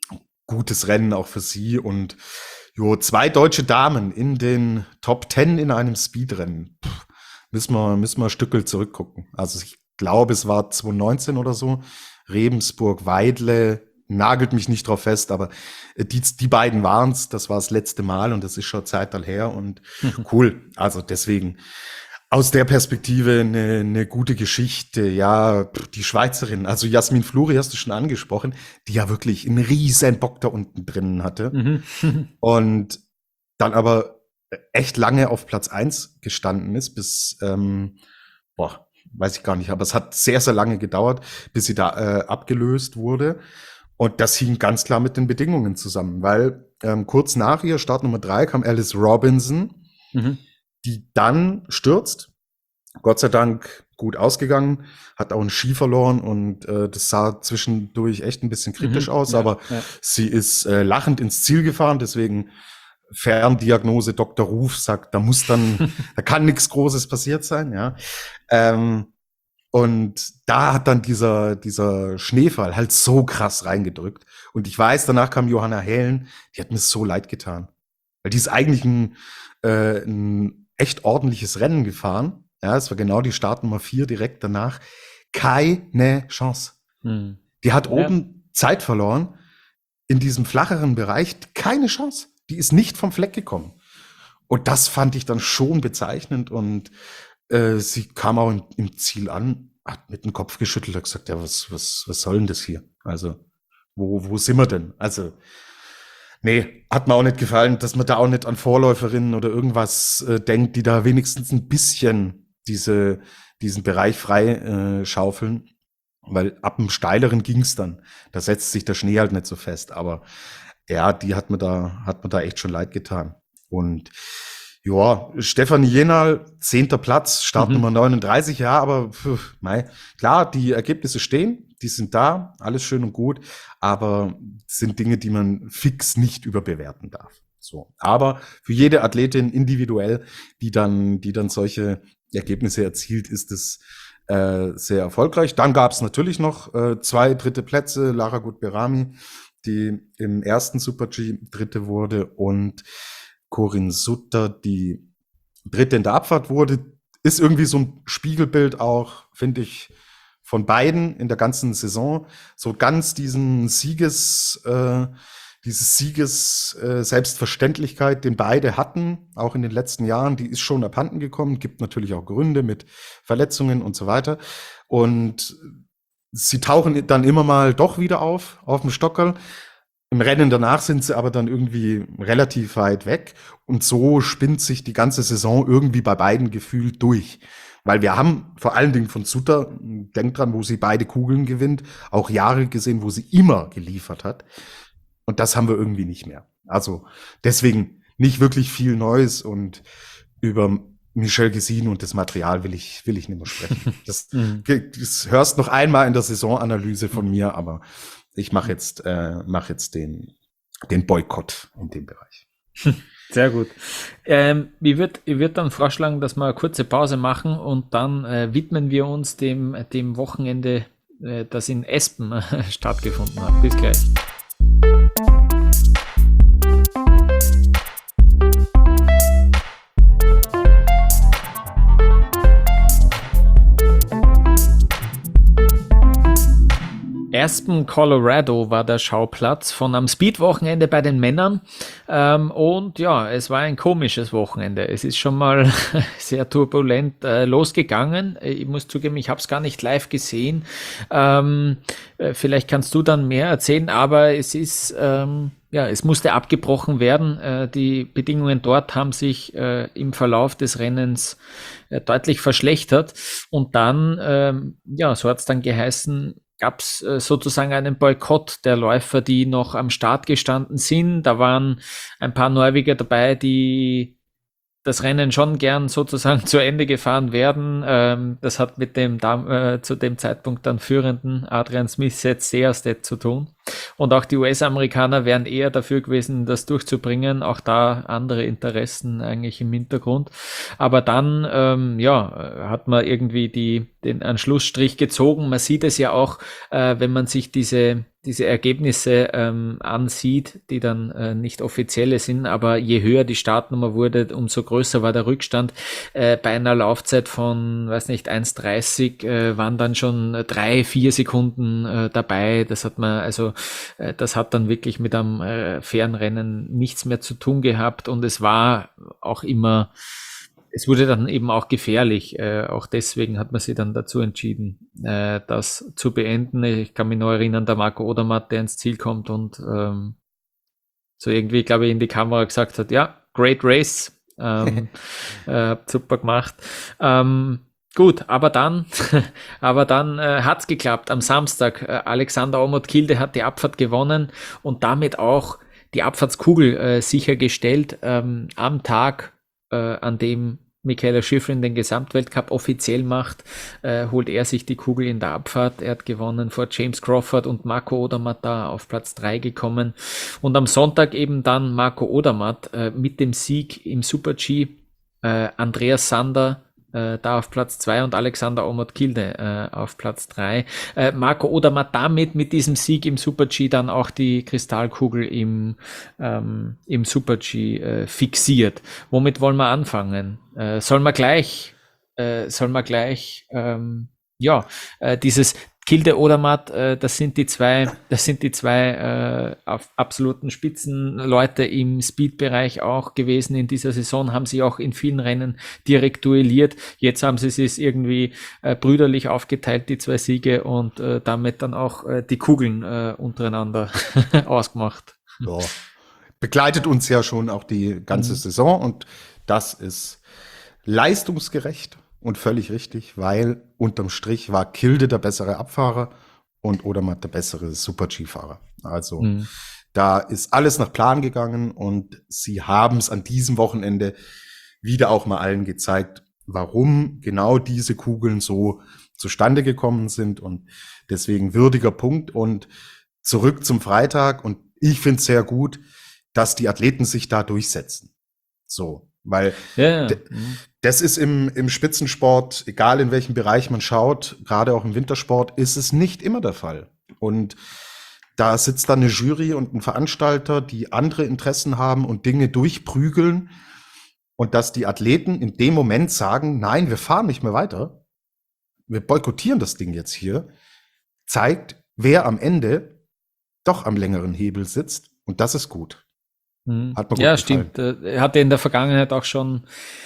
Speaker 3: gutes Rennen auch für sie und jo, zwei deutsche Damen in den Top Ten in einem Speedrennen. Puh, müssen wir, müssen wir ein Stückel zurückgucken. Also ich glaube, es war zwanzig neunzehn oder so. Rebensburg, Weidle, nagelt mich nicht drauf fest, aber die, die beiden waren's. Das war das letzte Mal und das ist schon Zeit her und mhm. cool. Also deswegen aus der Perspektive eine, eine gute Geschichte. Ja, die Schweizerin, also Jasmin Fluri hast du schon angesprochen, die ja wirklich einen riesen Bock da unten drin hatte. Mhm. Und dann aber echt lange auf Platz eins gestanden ist, bis, ähm, boah, weiß ich gar nicht, aber es hat sehr, sehr lange gedauert, bis sie da äh, abgelöst wurde. Und das hing ganz klar mit den Bedingungen zusammen, weil ähm, kurz nach ihr, Start Nummer drei, kam Alice Robinson, mhm. die dann stürzt. Gott sei Dank gut ausgegangen, hat auch einen Ski verloren und äh, das sah zwischendurch echt ein bisschen kritisch mhm, aus, ja, aber ja. sie ist äh, lachend ins Ziel gefahren, deswegen Ferndiagnose Doktor Ruf sagt, da muss dann, da kann nichts Großes passiert sein, ja. Ähm, und da hat dann dieser, dieser Schneefall halt so krass reingedrückt. Und ich weiß, danach kam Johanna Helen, die hat mir so leid getan. Weil die ist eigentlich ein, äh, ein echt ordentliches Rennen gefahren. Ja, es war genau die Startnummer vier direkt danach. Keine Chance. Hm. Die hat ja. oben Zeit verloren. In diesem flacheren Bereich keine Chance. Die ist nicht vom Fleck gekommen. Und das fand ich dann schon bezeichnend. Und Äh, sie kam auch in, im Ziel an, hat mit dem Kopf geschüttelt, hat gesagt, ja, was, was, was soll denn das hier? Also, wo, wo sind wir denn? Also, nee, hat mir auch nicht gefallen, dass man da auch nicht an Vorläuferinnen oder irgendwas äh, denkt, die da wenigstens ein bisschen diese, diesen Bereich frei äh, schaufeln. Weil ab dem Steileren ging's dann. Da setzt sich der Schnee halt nicht so fest. Aber ja, die hat mir da, hat mir da echt schon leid getan. Und ja, Stefanie Jenal, zehnter Platz, Startnummer
Speaker 2: Mhm.
Speaker 3: neununddreißig, ja, aber pf, mei, klar, die Ergebnisse stehen, die sind da, alles schön und gut, aber es sind Dinge, die man fix nicht überbewerten darf. So. Aber für jede Athletin individuell, die dann, die dann solche Ergebnisse erzielt, ist es äh, sehr erfolgreich. Dann gab es natürlich noch äh, zwei dritte Plätze, Lara Gut-Berami, die im ersten Super-G Dritte wurde, und Corinne Sutter, die Dritte in der Abfahrt wurde. Ist irgendwie so ein Spiegelbild auch, finde ich, von beiden in der ganzen Saison. So ganz diesen Sieges, äh, dieses Sieges äh, Selbstverständlichkeit, den beide hatten, auch in den letzten Jahren, die ist schon abhanden gekommen. Gibt natürlich auch Gründe mit Verletzungen und so weiter. Und sie tauchen dann immer mal doch wieder auf, auf dem Stockerl. Im Rennen danach sind sie aber dann irgendwie relativ weit weg. Und so spinnt sich die ganze Saison irgendwie bei beiden gefühlt durch. Weil wir haben vor allen Dingen von Sutter, denkt dran, wo sie beide Kugeln gewinnt, auch Jahre gesehen, wo sie immer geliefert hat. Und das haben wir irgendwie nicht mehr. Also deswegen nicht wirklich viel Neues, und über Michelle Gesine und das Material will ich, will ich nicht mehr sprechen. Das, das hörst noch einmal in der Saisonanalyse von mir, aber ich mache jetzt, äh, mach jetzt den, den Boykott in dem Bereich.
Speaker 2: Sehr gut. Ähm, ich würde ich würd dann vorschlagen, dass wir eine kurze Pause machen und dann äh, widmen wir uns dem, dem Wochenende, äh, das in Espen äh, stattgefunden hat. Bis gleich. Aspen, Colorado war der Schauplatz von einem Speed-Wochenende bei den Männern. Ähm, und ja, es war ein komisches Wochenende. Es ist schon mal sehr turbulent äh, losgegangen. Ich muss zugeben, ich habe es gar nicht live gesehen. Ähm, äh, vielleicht kannst du dann mehr erzählen, aber es ist... Ähm, Ja, es musste abgebrochen werden. Äh, die Bedingungen dort haben sich äh, im Verlauf des Rennens äh, deutlich verschlechtert. Und dann, ähm, ja, so hat es dann geheißen, gab es äh, sozusagen einen Boykott der Läufer, die noch am Start gestanden sind. Da waren ein paar Norweger dabei, die das Rennen schon gern sozusagen zu Ende gefahren werden. Ähm, das hat mit dem äh, zu dem Zeitpunkt dann führenden Adrian Smith jetzt Seerstedt zu tun. Und auch die U S-Amerikaner wären eher dafür gewesen, das durchzubringen. Auch da andere Interessen eigentlich im Hintergrund. Aber dann, ähm, ja, hat man irgendwie die, den einen Schlussstrich gezogen. Man sieht es ja auch, äh, wenn man sich diese diese Ergebnisse ähm, ansieht, die dann äh, nicht offizielle sind, aber je höher die Startnummer wurde, umso größer war der Rückstand. Äh, bei einer Laufzeit von, weiß nicht, eins dreißig äh, waren dann schon drei, vier Sekunden äh, dabei. Das hat man, also äh, das hat dann wirklich mit einem äh, fairen Rennen nichts mehr zu tun gehabt, und es war auch immer, es wurde dann eben auch gefährlich. Äh, auch deswegen hat man sich dann dazu entschieden, äh, das zu beenden. Ich kann mich noch erinnern, der Marco Odermatt, der ins Ziel kommt und ähm, so irgendwie, glaube ich, in die Kamera gesagt hat, ja, great race, ähm, äh, super gemacht. Ähm, gut, aber dann, aber dann äh, hat's geklappt. Am Samstag, äh, Alexander Omot-Kilde hat die Abfahrt gewonnen und damit auch die Abfahrtskugel äh, sichergestellt ähm, am Tag, äh, an dem Mikaela Shiffrin den Gesamtweltcup offiziell macht, äh, holt er sich die Kugel in der Abfahrt. Er hat gewonnen vor James Crawford und Marco Odermatt, da auf Platz drei gekommen. Und am Sonntag eben dann Marco Odermatt äh, mit dem Sieg im Super-G, äh, Andreas Sander äh, da auf Platz zwei und Alexander Omot-Kilde äh, auf Platz drei. Äh, Marco Odermatt damit mit diesem Sieg im Super-G dann auch die Kristallkugel im, ähm, im Super-G äh, fixiert. Womit wollen wir anfangen? Äh, soll man gleich, äh, soll man gleich, ähm, ja, äh, dieses Kilde Odermatt, äh, das sind die zwei, das sind die zwei äh, auf absoluten Spitzenleute im Speed-Bereich auch gewesen in dieser Saison, haben sie auch in vielen Rennen direkt duelliert. Jetzt haben sie es irgendwie äh, brüderlich aufgeteilt, die zwei Siege, und äh, damit dann auch äh, die Kugeln äh, untereinander ausgemacht.
Speaker 3: Ja. Begleitet uns ja schon auch die ganze
Speaker 2: Mhm.
Speaker 3: Saison und das ist leistungsgerecht und völlig richtig, weil unterm Strich war Kilde der bessere Abfahrer und Odermatt der bessere Super-G-Fahrer. Also
Speaker 2: Mhm.
Speaker 3: da ist alles nach Plan gegangen und sie haben es an diesem Wochenende wieder auch mal allen gezeigt, warum genau diese Kugeln so zustande gekommen sind, und deswegen würdiger Punkt. Und zurück zum Freitag, und ich finde es sehr gut, dass die Athleten sich da durchsetzen. So, weil
Speaker 2: Ja,
Speaker 3: d-
Speaker 2: mhm.
Speaker 3: das ist im, im Spitzensport, egal in welchem Bereich man schaut, gerade auch im Wintersport, ist es nicht immer der Fall. Und da sitzt dann eine Jury und ein Veranstalter, die andere Interessen haben und Dinge durchprügeln. Und dass die Athleten in dem Moment sagen, nein, wir fahren nicht mehr weiter, wir boykottieren das Ding jetzt hier, zeigt, wer am Ende doch am längeren Hebel sitzt. Und das ist gut.
Speaker 2: Mhm.
Speaker 3: Hat mir gut
Speaker 2: Ja,
Speaker 3: gefallen.
Speaker 2: stimmt. Äh, Er hatte in der Vergangenheit auch schon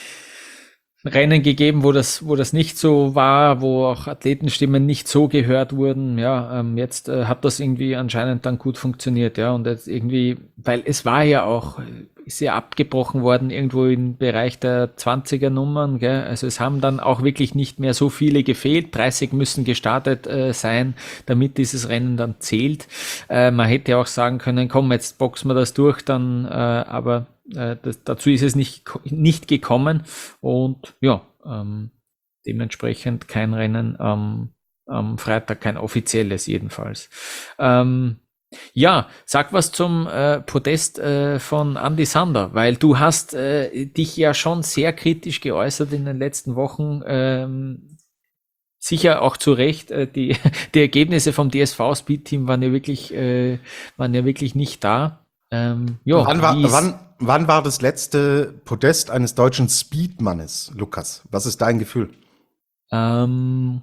Speaker 2: Rennen gegeben, wo das, wo das nicht so war, wo auch Athletenstimmen nicht so gehört wurden. Ja, ähm, jetzt äh, hat das irgendwie anscheinend dann gut funktioniert, ja. Und jetzt irgendwie, weil es war ja auch, äh, ist ja abgebrochen worden irgendwo im Bereich der zwanziger Nummern, gell. Also es haben dann auch wirklich nicht mehr so viele gefehlt. dreißig müssen gestartet äh, sein, damit dieses Rennen dann zählt. Äh, man hätte auch sagen können, komm, jetzt boxen wir das durch, dann, äh, aber äh, das, dazu ist es nicht, nicht gekommen, und ja, ähm, dementsprechend kein Rennen am, am Freitag, kein offizielles jedenfalls. Ähm, ja, sag was zum äh, Podest äh, von Andy Sander, weil du hast äh, dich ja schon sehr kritisch geäußert in den letzten Wochen. Ähm, sicher auch zu Recht. Äh, die, die Ergebnisse vom D S V Speed Team waren ja wirklich, äh, waren ja wirklich nicht da. Ähm, ja,
Speaker 3: Wann war,
Speaker 2: wie ist,
Speaker 3: wann, wann war das letzte Podest eines deutschen Speedmannes, Lukas? Was ist dein Gefühl?
Speaker 2: ähm,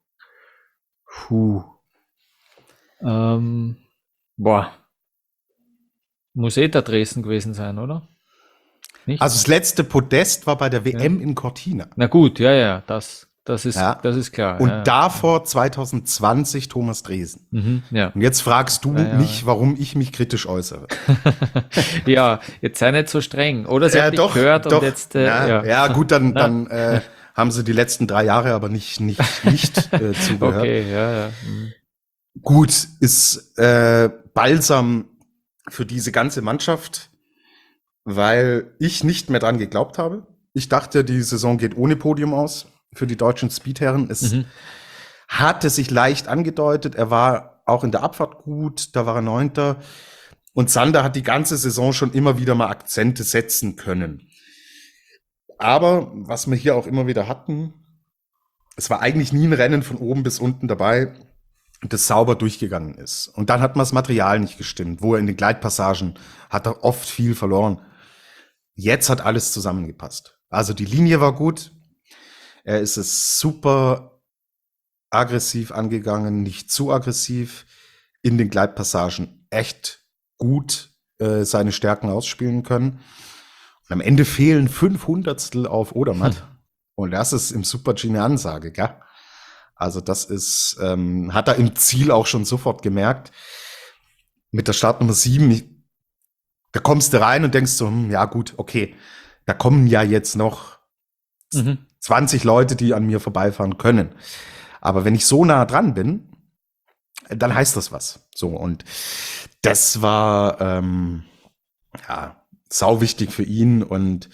Speaker 2: puh, ähm, boah, muss eh der Dresden gewesen sein, oder? Nicht?
Speaker 3: Also das letzte Podest war bei der
Speaker 2: Ja.
Speaker 3: W M in Cortina.
Speaker 2: Na gut, ja, ja, das, das ist,
Speaker 3: Ja.
Speaker 2: das ist klar.
Speaker 3: Und
Speaker 2: ja.
Speaker 3: davor zwanzig zwanzig Thomas Dresen.
Speaker 2: Mhm, ja.
Speaker 3: Und jetzt fragst du
Speaker 2: Ja, ja.
Speaker 3: mich, warum ich mich kritisch äußere.
Speaker 2: Ja, jetzt sei nicht so streng. Oder sie
Speaker 3: Ja,
Speaker 2: hat dich
Speaker 3: doch,
Speaker 2: gehört
Speaker 3: doch.
Speaker 2: und jetzt, äh,
Speaker 3: ja,
Speaker 2: ja.
Speaker 3: ja, gut, dann,
Speaker 2: Na.
Speaker 3: dann äh, haben sie die letzten drei Jahre aber nicht, nicht, nicht äh, zugehört.
Speaker 2: Okay, ja, ja. Mhm.
Speaker 3: Gut, ist äh, Balsam für diese ganze Mannschaft, weil ich nicht mehr dran geglaubt habe. Ich dachte, die Saison geht ohne Podium aus für die deutschen Speedherren. Es
Speaker 2: Mhm.
Speaker 3: hatte sich leicht angedeutet. Er war auch in der Abfahrt gut, da war er Neunter. Und Sander hat die ganze Saison schon immer wieder mal Akzente setzen können. Aber was wir hier auch immer wieder hatten, es war eigentlich nie ein Rennen von oben bis unten dabei, das sauber durchgegangen ist. Und dann hat man das Material nicht gestimmt, wo er in den Gleitpassagen hat er oft viel verloren. Jetzt hat alles zusammengepasst. Also die Linie war gut. Er ist es super aggressiv angegangen, nicht zu aggressiv. In den Gleitpassagen echt gut äh, seine Stärken ausspielen können. Und am Ende fehlen fünf Hundertstel auf Odermatt. Hm. Und das ist im Super-G eine Ansage, gell? Also das ist, ähm, hat er im Ziel auch schon sofort gemerkt. Mit der Startnummer sieben, ich, da kommst du rein und denkst so, hm, ja gut, okay, da kommen ja jetzt noch mhm. zwanzig Leute, die an mir vorbeifahren können. Aber wenn ich so nah dran bin, dann heißt das was. So, und das war ähm, ja sau wichtig für ihn. Und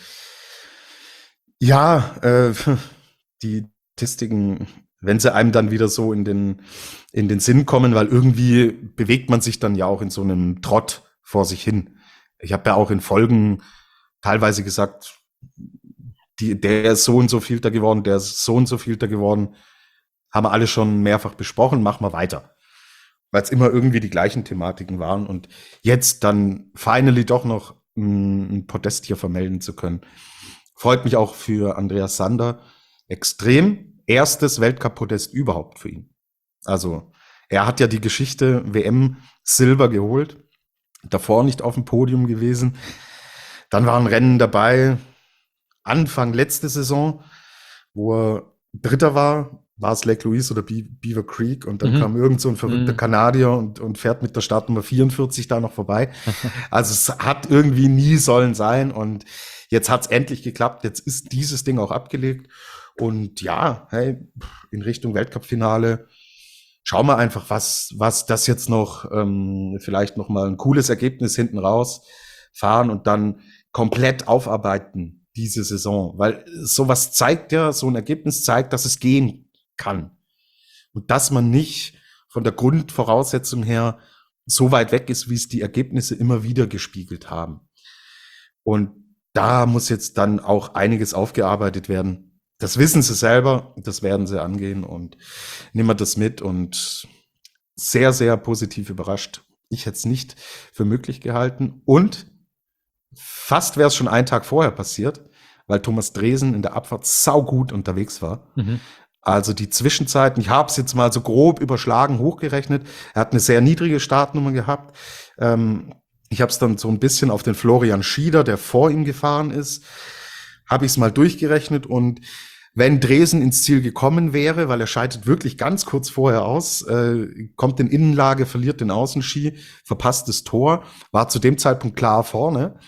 Speaker 3: ja, äh, die Statistiken, wenn sie einem dann wieder so in den, in den Sinn kommen, weil irgendwie bewegt man sich dann ja auch in so einem Trott vor sich hin. Ich habe ja auch in Folgen teilweise gesagt, die, der ist so und so Vielter geworden, der ist so und so Vielter geworden. Haben wir alle schon mehrfach besprochen, machen wir weiter. Weil es immer irgendwie die gleichen Thematiken waren. Und jetzt dann finally doch noch ein Podest hier vermelden zu können. Freut mich auch für Andreas Sander extrem. Erstes Weltcup-Podest überhaupt für ihn. Also er hat ja die Geschichte W M Silber geholt, davor nicht auf dem Podium gewesen. Dann war ein Rennen dabei, Anfang letzte Saison, wo er Dritter war, war es Lake Louise oder Be- Beaver Creek und dann
Speaker 2: Mhm.
Speaker 3: kam irgend so ein verrückter
Speaker 2: Mhm.
Speaker 3: Kanadier und, und fährt mit der Startnummer vierundvierzig da noch vorbei. Also es hat irgendwie nie sollen sein und jetzt hat es endlich geklappt. Jetzt ist dieses Ding auch abgelegt und ja, hey, in Richtung Weltcup-Finale schauen wir einfach, was, was das jetzt noch, ähm, vielleicht noch mal ein cooles Ergebnis hinten raus fahren und dann komplett aufarbeiten diese Saison, weil sowas zeigt ja, so ein Ergebnis zeigt, dass es gehen kann und dass man nicht von der Grundvoraussetzung her so weit weg ist, wie es die Ergebnisse immer wieder gespiegelt haben. Und da muss jetzt dann auch einiges aufgearbeitet werden. Das wissen sie selber, das werden sie angehen und nehmen wir das mit und sehr, sehr positiv überrascht. Ich hätte es nicht für möglich gehalten und fast wäre es schon einen Tag vorher passiert, weil Thomas Dresen in der Abfahrt saugut unterwegs war.
Speaker 2: Mhm.
Speaker 3: Also die Zwischenzeiten, ich habe es jetzt mal so grob überschlagen, hochgerechnet. Er hat eine sehr niedrige Startnummer gehabt. Ähm, ich habe es dann so ein bisschen auf den Florian Schieder, der vor ihm gefahren ist, habe ich es mal durchgerechnet und wenn Dresen ins Ziel gekommen wäre, weil er scheidet wirklich ganz kurz vorher aus, äh, kommt in Innenlage, verliert den Außenski, verpasst das Tor, war zu dem Zeitpunkt klar vorne.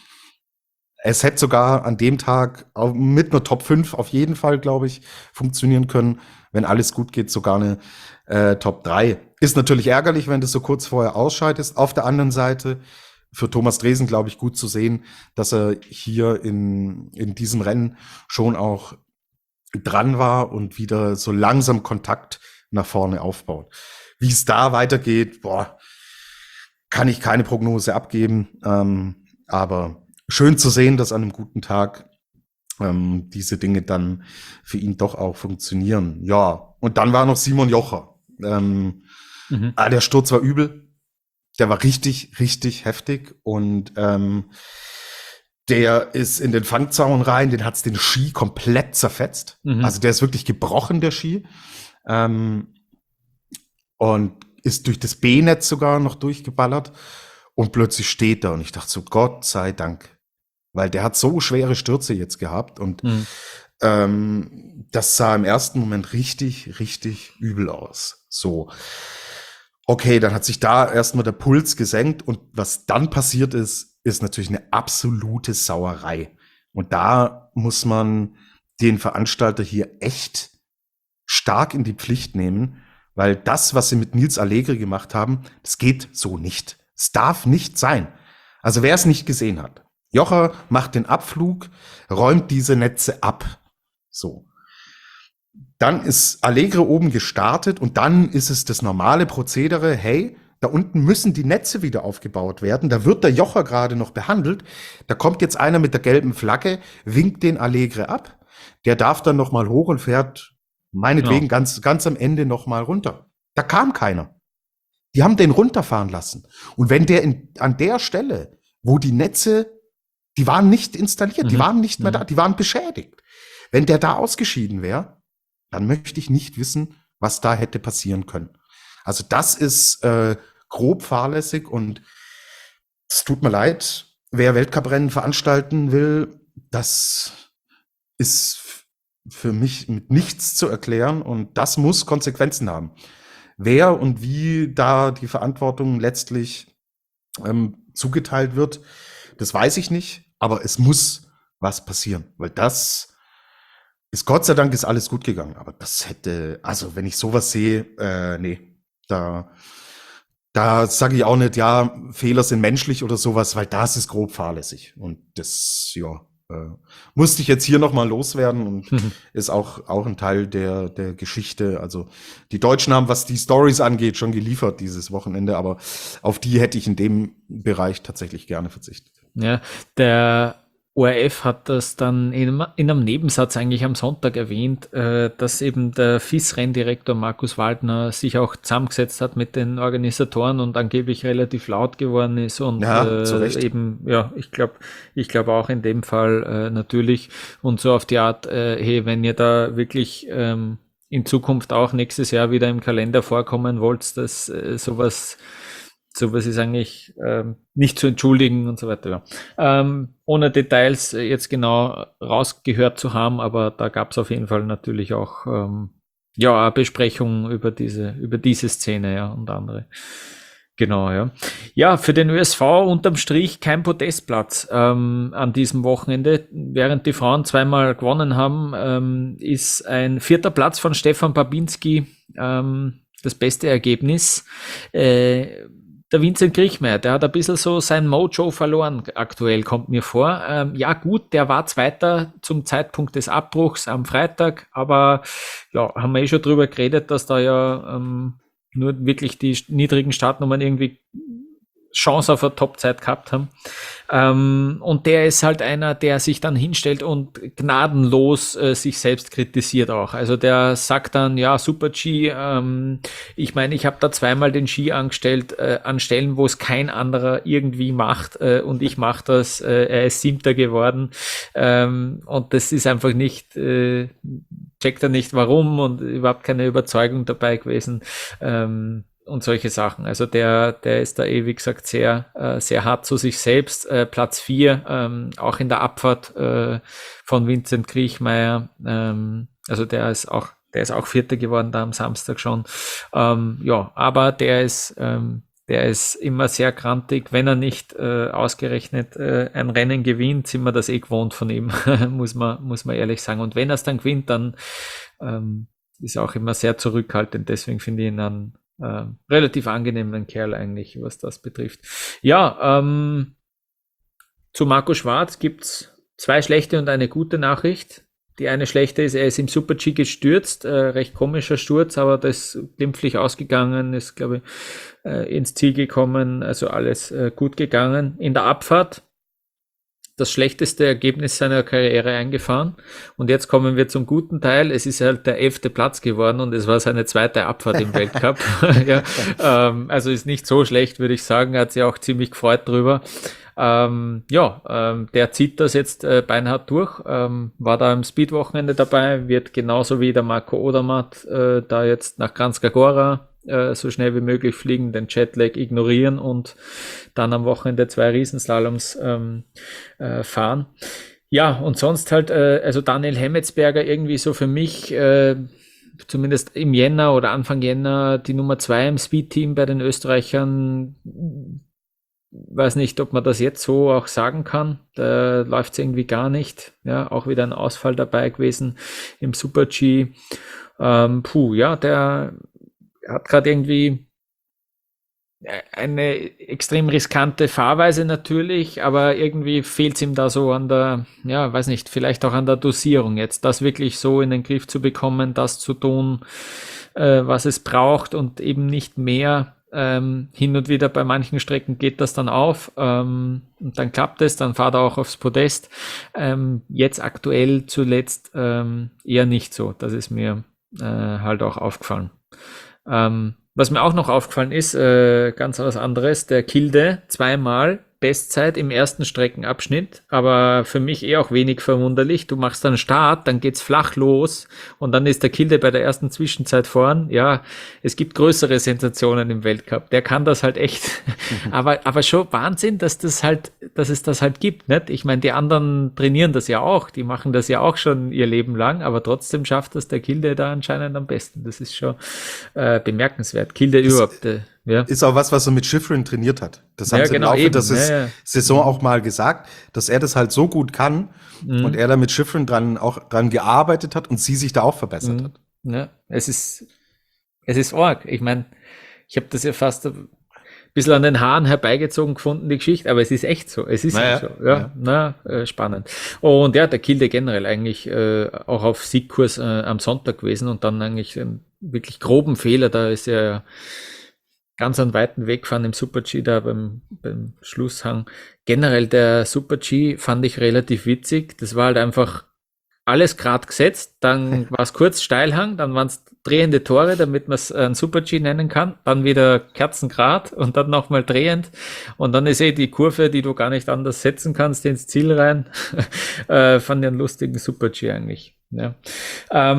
Speaker 3: Es hätte sogar an dem Tag auch mit einer Top fünf auf jeden Fall, glaube ich, funktionieren können. Wenn alles gut geht, sogar eine äh, Top drei. Ist natürlich ärgerlich, wenn du so kurz vorher ausscheidest. Auf der anderen Seite für Thomas Dresen, glaube ich, gut zu sehen, dass er hier in, in diesem Rennen schon auch dran war und wieder so langsam Kontakt nach vorne aufbaut. Wie es da weitergeht, boah, kann ich keine Prognose abgeben. Ähm, aber schön zu sehen, dass an einem guten Tag ähm, diese Dinge dann für ihn doch auch funktionieren. Ja, und dann war noch Simon Jocher. Ähm,
Speaker 2: Mhm.
Speaker 3: ah, der Sturz war übel. Der war richtig, richtig heftig und ähm, der ist in den Fangzaun rein, den hat's den Ski komplett zerfetzt.
Speaker 2: Mhm.
Speaker 3: Also der ist wirklich gebrochen, der Ski. Ähm, und ist durch das B-Netz sogar noch durchgeballert. Und plötzlich steht er und ich dachte so, Gott sei Dank. Weil der hat so schwere Stürze jetzt gehabt und
Speaker 2: Mhm.
Speaker 3: ähm, das sah im ersten Moment richtig, richtig übel aus. So. Okay, dann hat sich da erstmal der Puls gesenkt und was dann passiert ist, ist natürlich eine absolute Sauerei. Und da muss man den Veranstalter hier echt stark in die Pflicht nehmen, weil das, was sie mit Nils Allegri gemacht haben, das geht so nicht. Es darf nicht sein. Also wer es nicht gesehen hat. Jocher macht den Abflug, räumt diese Netze ab. So. Dann ist Allegri oben gestartet und dann ist es das normale Prozedere, hey, da unten müssen die Netze wieder aufgebaut werden. Da wird der Jocher gerade noch behandelt. Da kommt jetzt einer mit der gelben Flagge, winkt den Allegri ab. Der darf dann noch mal hoch und fährt meinetwegen
Speaker 2: Ja.
Speaker 3: ganz, ganz am Ende noch mal runter. Da kam keiner. Die haben den runterfahren lassen. Und wenn der in, an der Stelle, wo die Netze, die waren nicht installiert, die
Speaker 2: Mhm.
Speaker 3: waren nicht mehr
Speaker 2: Mhm.
Speaker 3: da, die waren beschädigt. Wenn der da ausgeschieden wäre, dann möchte ich nicht wissen, was da hätte passieren können. Also das ist äh, grob fahrlässig und es tut mir leid, wer Weltcuprennen veranstalten will, das ist f- für mich mit nichts zu erklären und das muss Konsequenzen haben. Wer und wie da die Verantwortung letztlich ähm, zugeteilt wird, das weiß ich nicht, aber es muss was passieren, weil das ist Gott sei Dank ist alles gut gegangen, aber das hätte, also wenn ich sowas sehe, äh, nee, da, da sage ich auch nicht, ja, Fehler sind menschlich oder sowas, weil das ist grob fahrlässig und das, ja, äh, musste ich jetzt hier noch mal loswerden und
Speaker 2: Mhm.
Speaker 3: ist auch auch ein Teil der der Geschichte. Also die Deutschen haben, was die Stories angeht, schon geliefert dieses Wochenende, aber auf die hätte ich in dem Bereich tatsächlich gerne verzichtet.
Speaker 2: Ja, der O R F hat das dann in, in einem Nebensatz eigentlich am Sonntag erwähnt, äh, dass eben der F I S-Renndirektor Markus Waldner sich auch zusammengesetzt hat mit den Organisatoren und angeblich relativ laut geworden ist und
Speaker 3: Ja, zu
Speaker 2: äh,
Speaker 3: Recht.
Speaker 2: eben, ja, ich glaube, ich glaube auch in dem Fall äh, natürlich und so auf die Art, äh, hey, wenn ihr da wirklich ähm, in Zukunft auch nächstes Jahr wieder im Kalender vorkommen wollt, dass äh, sowas, sowas ist eigentlich ähm, nicht zu entschuldigen und so weiter. Ja. Ähm, ohne Details äh, jetzt genau rausgehört zu haben, aber da gab es auf jeden Fall natürlich auch ähm, ja, eine Besprechung über diese, über diese Szene, ja, und andere. Genau, ja. Ja, für den Ö S V unterm Strich kein Podestplatz ähm, an diesem Wochenende. Während die Frauen zweimal gewonnen haben, ähm, ist ein vierter Platz von Stefan Babinski ähm, das beste Ergebnis. Äh, der Vincent Kriechmeier, der hat ein bisschen so sein Mojo verloren aktuell, kommt mir vor. Ähm, ja gut, der war Zweiter zum Zeitpunkt des Abbruchs am Freitag, aber ja, haben wir eh schon drüber geredet, dass da ja ähm, nur wirklich die niedrigen Startnummern irgendwie Chance auf eine Topzeit gehabt haben. Ähm, und der ist halt einer, der sich dann hinstellt und gnadenlos äh, sich selbst kritisiert auch. Also der sagt dann, ja, Super-G, ähm, ich meine, ich habe da zweimal den Ski angestellt, äh, an Stellen, wo es kein anderer irgendwie macht äh, und ich mache das, äh, er ist Siebter geworden ähm, und das ist einfach nicht, äh, checkt er nicht warum und überhaupt keine Überzeugung dabei gewesen. Ähm, und solche Sachen. Also der, der ist da eh, wie gesagt, sehr, äh, sehr hart zu sich selbst. Äh, Platz vier, ähm, auch in der Abfahrt äh, von Vincent Kriechmeier. Ähm, also der ist auch, der ist auch Vierter geworden da am Samstag schon. Ähm, ja, aber der ist, ähm, der ist immer sehr grantig. Wenn er nicht äh, ausgerechnet äh, ein Rennen gewinnt, sind wir das eh gewohnt von ihm, muss man, muss man ehrlich sagen. Und wenn er es dann gewinnt, dann ähm, ist er auch immer sehr zurückhaltend. Deswegen finde ich ihn dann Äh, relativ angenehmen Kerl eigentlich, was das betrifft. Ja, ähm, zu Marco Schwarz gibt's zwei schlechte und eine gute Nachricht. Die eine schlechte ist, er ist im Super-G gestürzt, äh, recht komischer Sturz, aber das glimpflich ausgegangen, ist, glaube ich, äh, ins Ziel gekommen, also alles äh, gut gegangen. In der Abfahrt das schlechteste Ergebnis seiner Karriere eingefahren. Und jetzt kommen wir zum guten Teil. Es ist halt der elfte Platz geworden und es war seine zweite Abfahrt im Weltcup. ja, ähm, also ist nicht so schlecht, würde ich sagen. Er hat sich auch ziemlich gefreut drüber. Ähm, ja, ähm, der zieht das jetzt äh, beinhart durch. Ähm, war da im Speed-Wochenende dabei, wird genauso wie der Marco Odermatt äh, da jetzt nach Kranjska äh, so schnell wie möglich fliegen, den Jetlag ignorieren und dann am Wochenende zwei Riesenslaloms ähm, äh, fahren. Ja, und sonst halt, äh, also Daniel Hemmetsberger irgendwie so für mich, äh, zumindest im Jänner oder Anfang Jänner, die Nummer zwei im Speed-Team bei den Österreichern. Weiß nicht, ob man das jetzt so auch sagen kann. Da läuft es irgendwie gar nicht. Ja, auch wieder ein Ausfall dabei gewesen im Super-G. Ähm, puh, ja, der hat gerade irgendwie eine extrem riskante Fahrweise natürlich, aber irgendwie fehlt es ihm da so an der, ja, weiß nicht, vielleicht auch an der Dosierung jetzt, das wirklich so in den Griff zu bekommen, das zu tun, äh, was es braucht und eben nicht mehr. Ähm, hin und wieder bei manchen Strecken geht das dann auf ähm, und dann klappt es, dann fahrt er auch aufs Podest. Ähm, jetzt aktuell zuletzt ähm, eher nicht so, das ist mir äh, halt auch aufgefallen. Ähm, was mir auch noch aufgefallen ist, äh, ganz was anderes, der Kilde zweimal Bestzeit im ersten Streckenabschnitt, aber für mich eh auch wenig verwunderlich. Du machst dann Start, dann geht's flach los und dann ist der Kilde bei der ersten Zwischenzeit vorn. Ja, es gibt größere Sensationen im Weltcup. Der kann das halt echt. Mhm. aber aber schon Wahnsinn, dass das halt, dass es das halt gibt, nicht? Ich meine, die anderen trainieren das ja auch, die machen das ja auch schon ihr Leben lang, aber trotzdem schafft das der Kilde da anscheinend am besten. Das ist schon äh, bemerkenswert. Kilde das überhaupt. Äh, Ja.
Speaker 3: Ist auch was, was er mit Schifrin trainiert hat. Das haben
Speaker 2: ja,
Speaker 3: sie
Speaker 2: genau,
Speaker 3: im Laufe
Speaker 2: eben.
Speaker 3: der
Speaker 2: ja, ja.
Speaker 3: Saison auch mal gesagt, dass er das halt so gut kann mhm. und er da mit Schifrin dran auch dran gearbeitet hat und sie sich da auch verbessert
Speaker 2: mhm.
Speaker 3: hat.
Speaker 2: Ja, es ist, es ist arg. Ich meine, ich habe das ja fast ein bisschen an den Haaren herbeigezogen gefunden, die Geschichte, aber es ist echt so. Es ist naja, halt so. Ja, ja. Na, äh, spannend. Und ja, der Kilde generell eigentlich äh, auch auf Siegkurs äh, am Sonntag gewesen und dann eigentlich einen wirklich groben Fehler, da ist er ganz einen weiten Weg gefahren im Super-G da beim, beim Schlusshang. Generell der Super-G fand ich relativ witzig. Das war halt einfach alles gerade gesetzt. Dann war es kurz Steilhang, dann waren es drehende Tore, damit man es einen Super-G nennen kann. Dann wieder Kerzengrad und dann nochmal drehend. Und dann ist eh die Kurve, die du gar nicht anders setzen kannst, ins Ziel rein. äh, fand ich einen lustigen Super-G eigentlich. Ja. Ähm,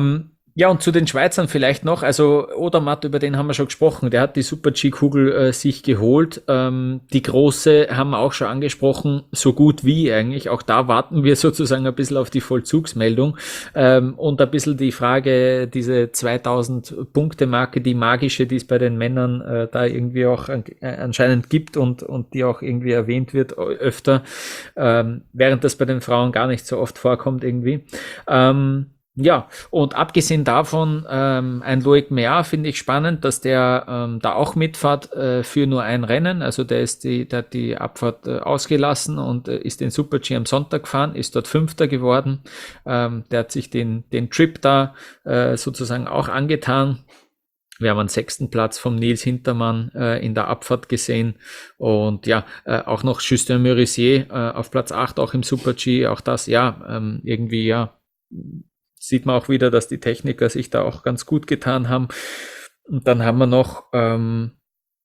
Speaker 2: Ja, und zu den Schweizern vielleicht noch, also Odermatt, über den haben wir schon gesprochen, der hat die Super-G-Kugel äh, sich geholt. Ähm, die große haben wir auch schon angesprochen, so gut wie eigentlich. Auch da warten wir sozusagen ein bisschen auf die Vollzugsmeldung. Ähm, und ein bisschen die Frage, diese zweitausend-Punkte-Marke, die magische, die es bei den Männern äh, da irgendwie auch an, äh, anscheinend gibt und, und die auch irgendwie erwähnt wird öfter, ähm, während das bei den Frauen gar nicht so oft vorkommt irgendwie. Ähm, Ja, und abgesehen davon, ähm, ein Loic Meillard finde ich spannend, dass der ähm, da auch mitfährt äh, für nur ein Rennen. Also der ist die, der hat die Abfahrt äh, ausgelassen und äh, ist den Super-G am Sonntag gefahren, ist dort Fünfter geworden. Ähm, der hat sich den, den Trip da äh, sozusagen auch angetan. Wir haben einen sechsten Platz vom Nils Hintermann äh, in der Abfahrt gesehen. Und ja, äh, auch noch Justin Murisier äh, auf Platz acht, auch im Super-G. Auch das, ja, ähm, irgendwie, ja, sieht man auch wieder, dass die Techniker sich da auch ganz gut getan haben. Und dann haben wir noch, ähm,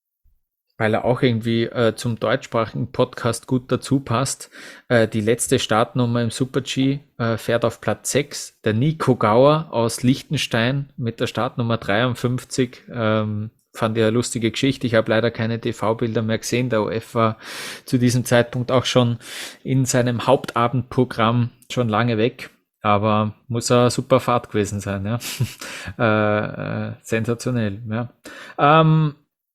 Speaker 2: weil er auch irgendwie äh, zum deutschsprachigen Podcast gut dazu passt, äh, die letzte Startnummer im Super-G äh, fährt auf Platz sechs, der Nico Gauer aus Liechtenstein mit der Startnummer dreiundfünfzig. Ähm, fand ich eine lustige Geschichte. Ich habe leider keine T V-Bilder mehr gesehen. Der O F war zu diesem Zeitpunkt auch schon in seinem Hauptabendprogramm schon lange weg. Aber muss eine super Fahrt gewesen sein, ja. äh, äh, sensationell, ja. Ähm,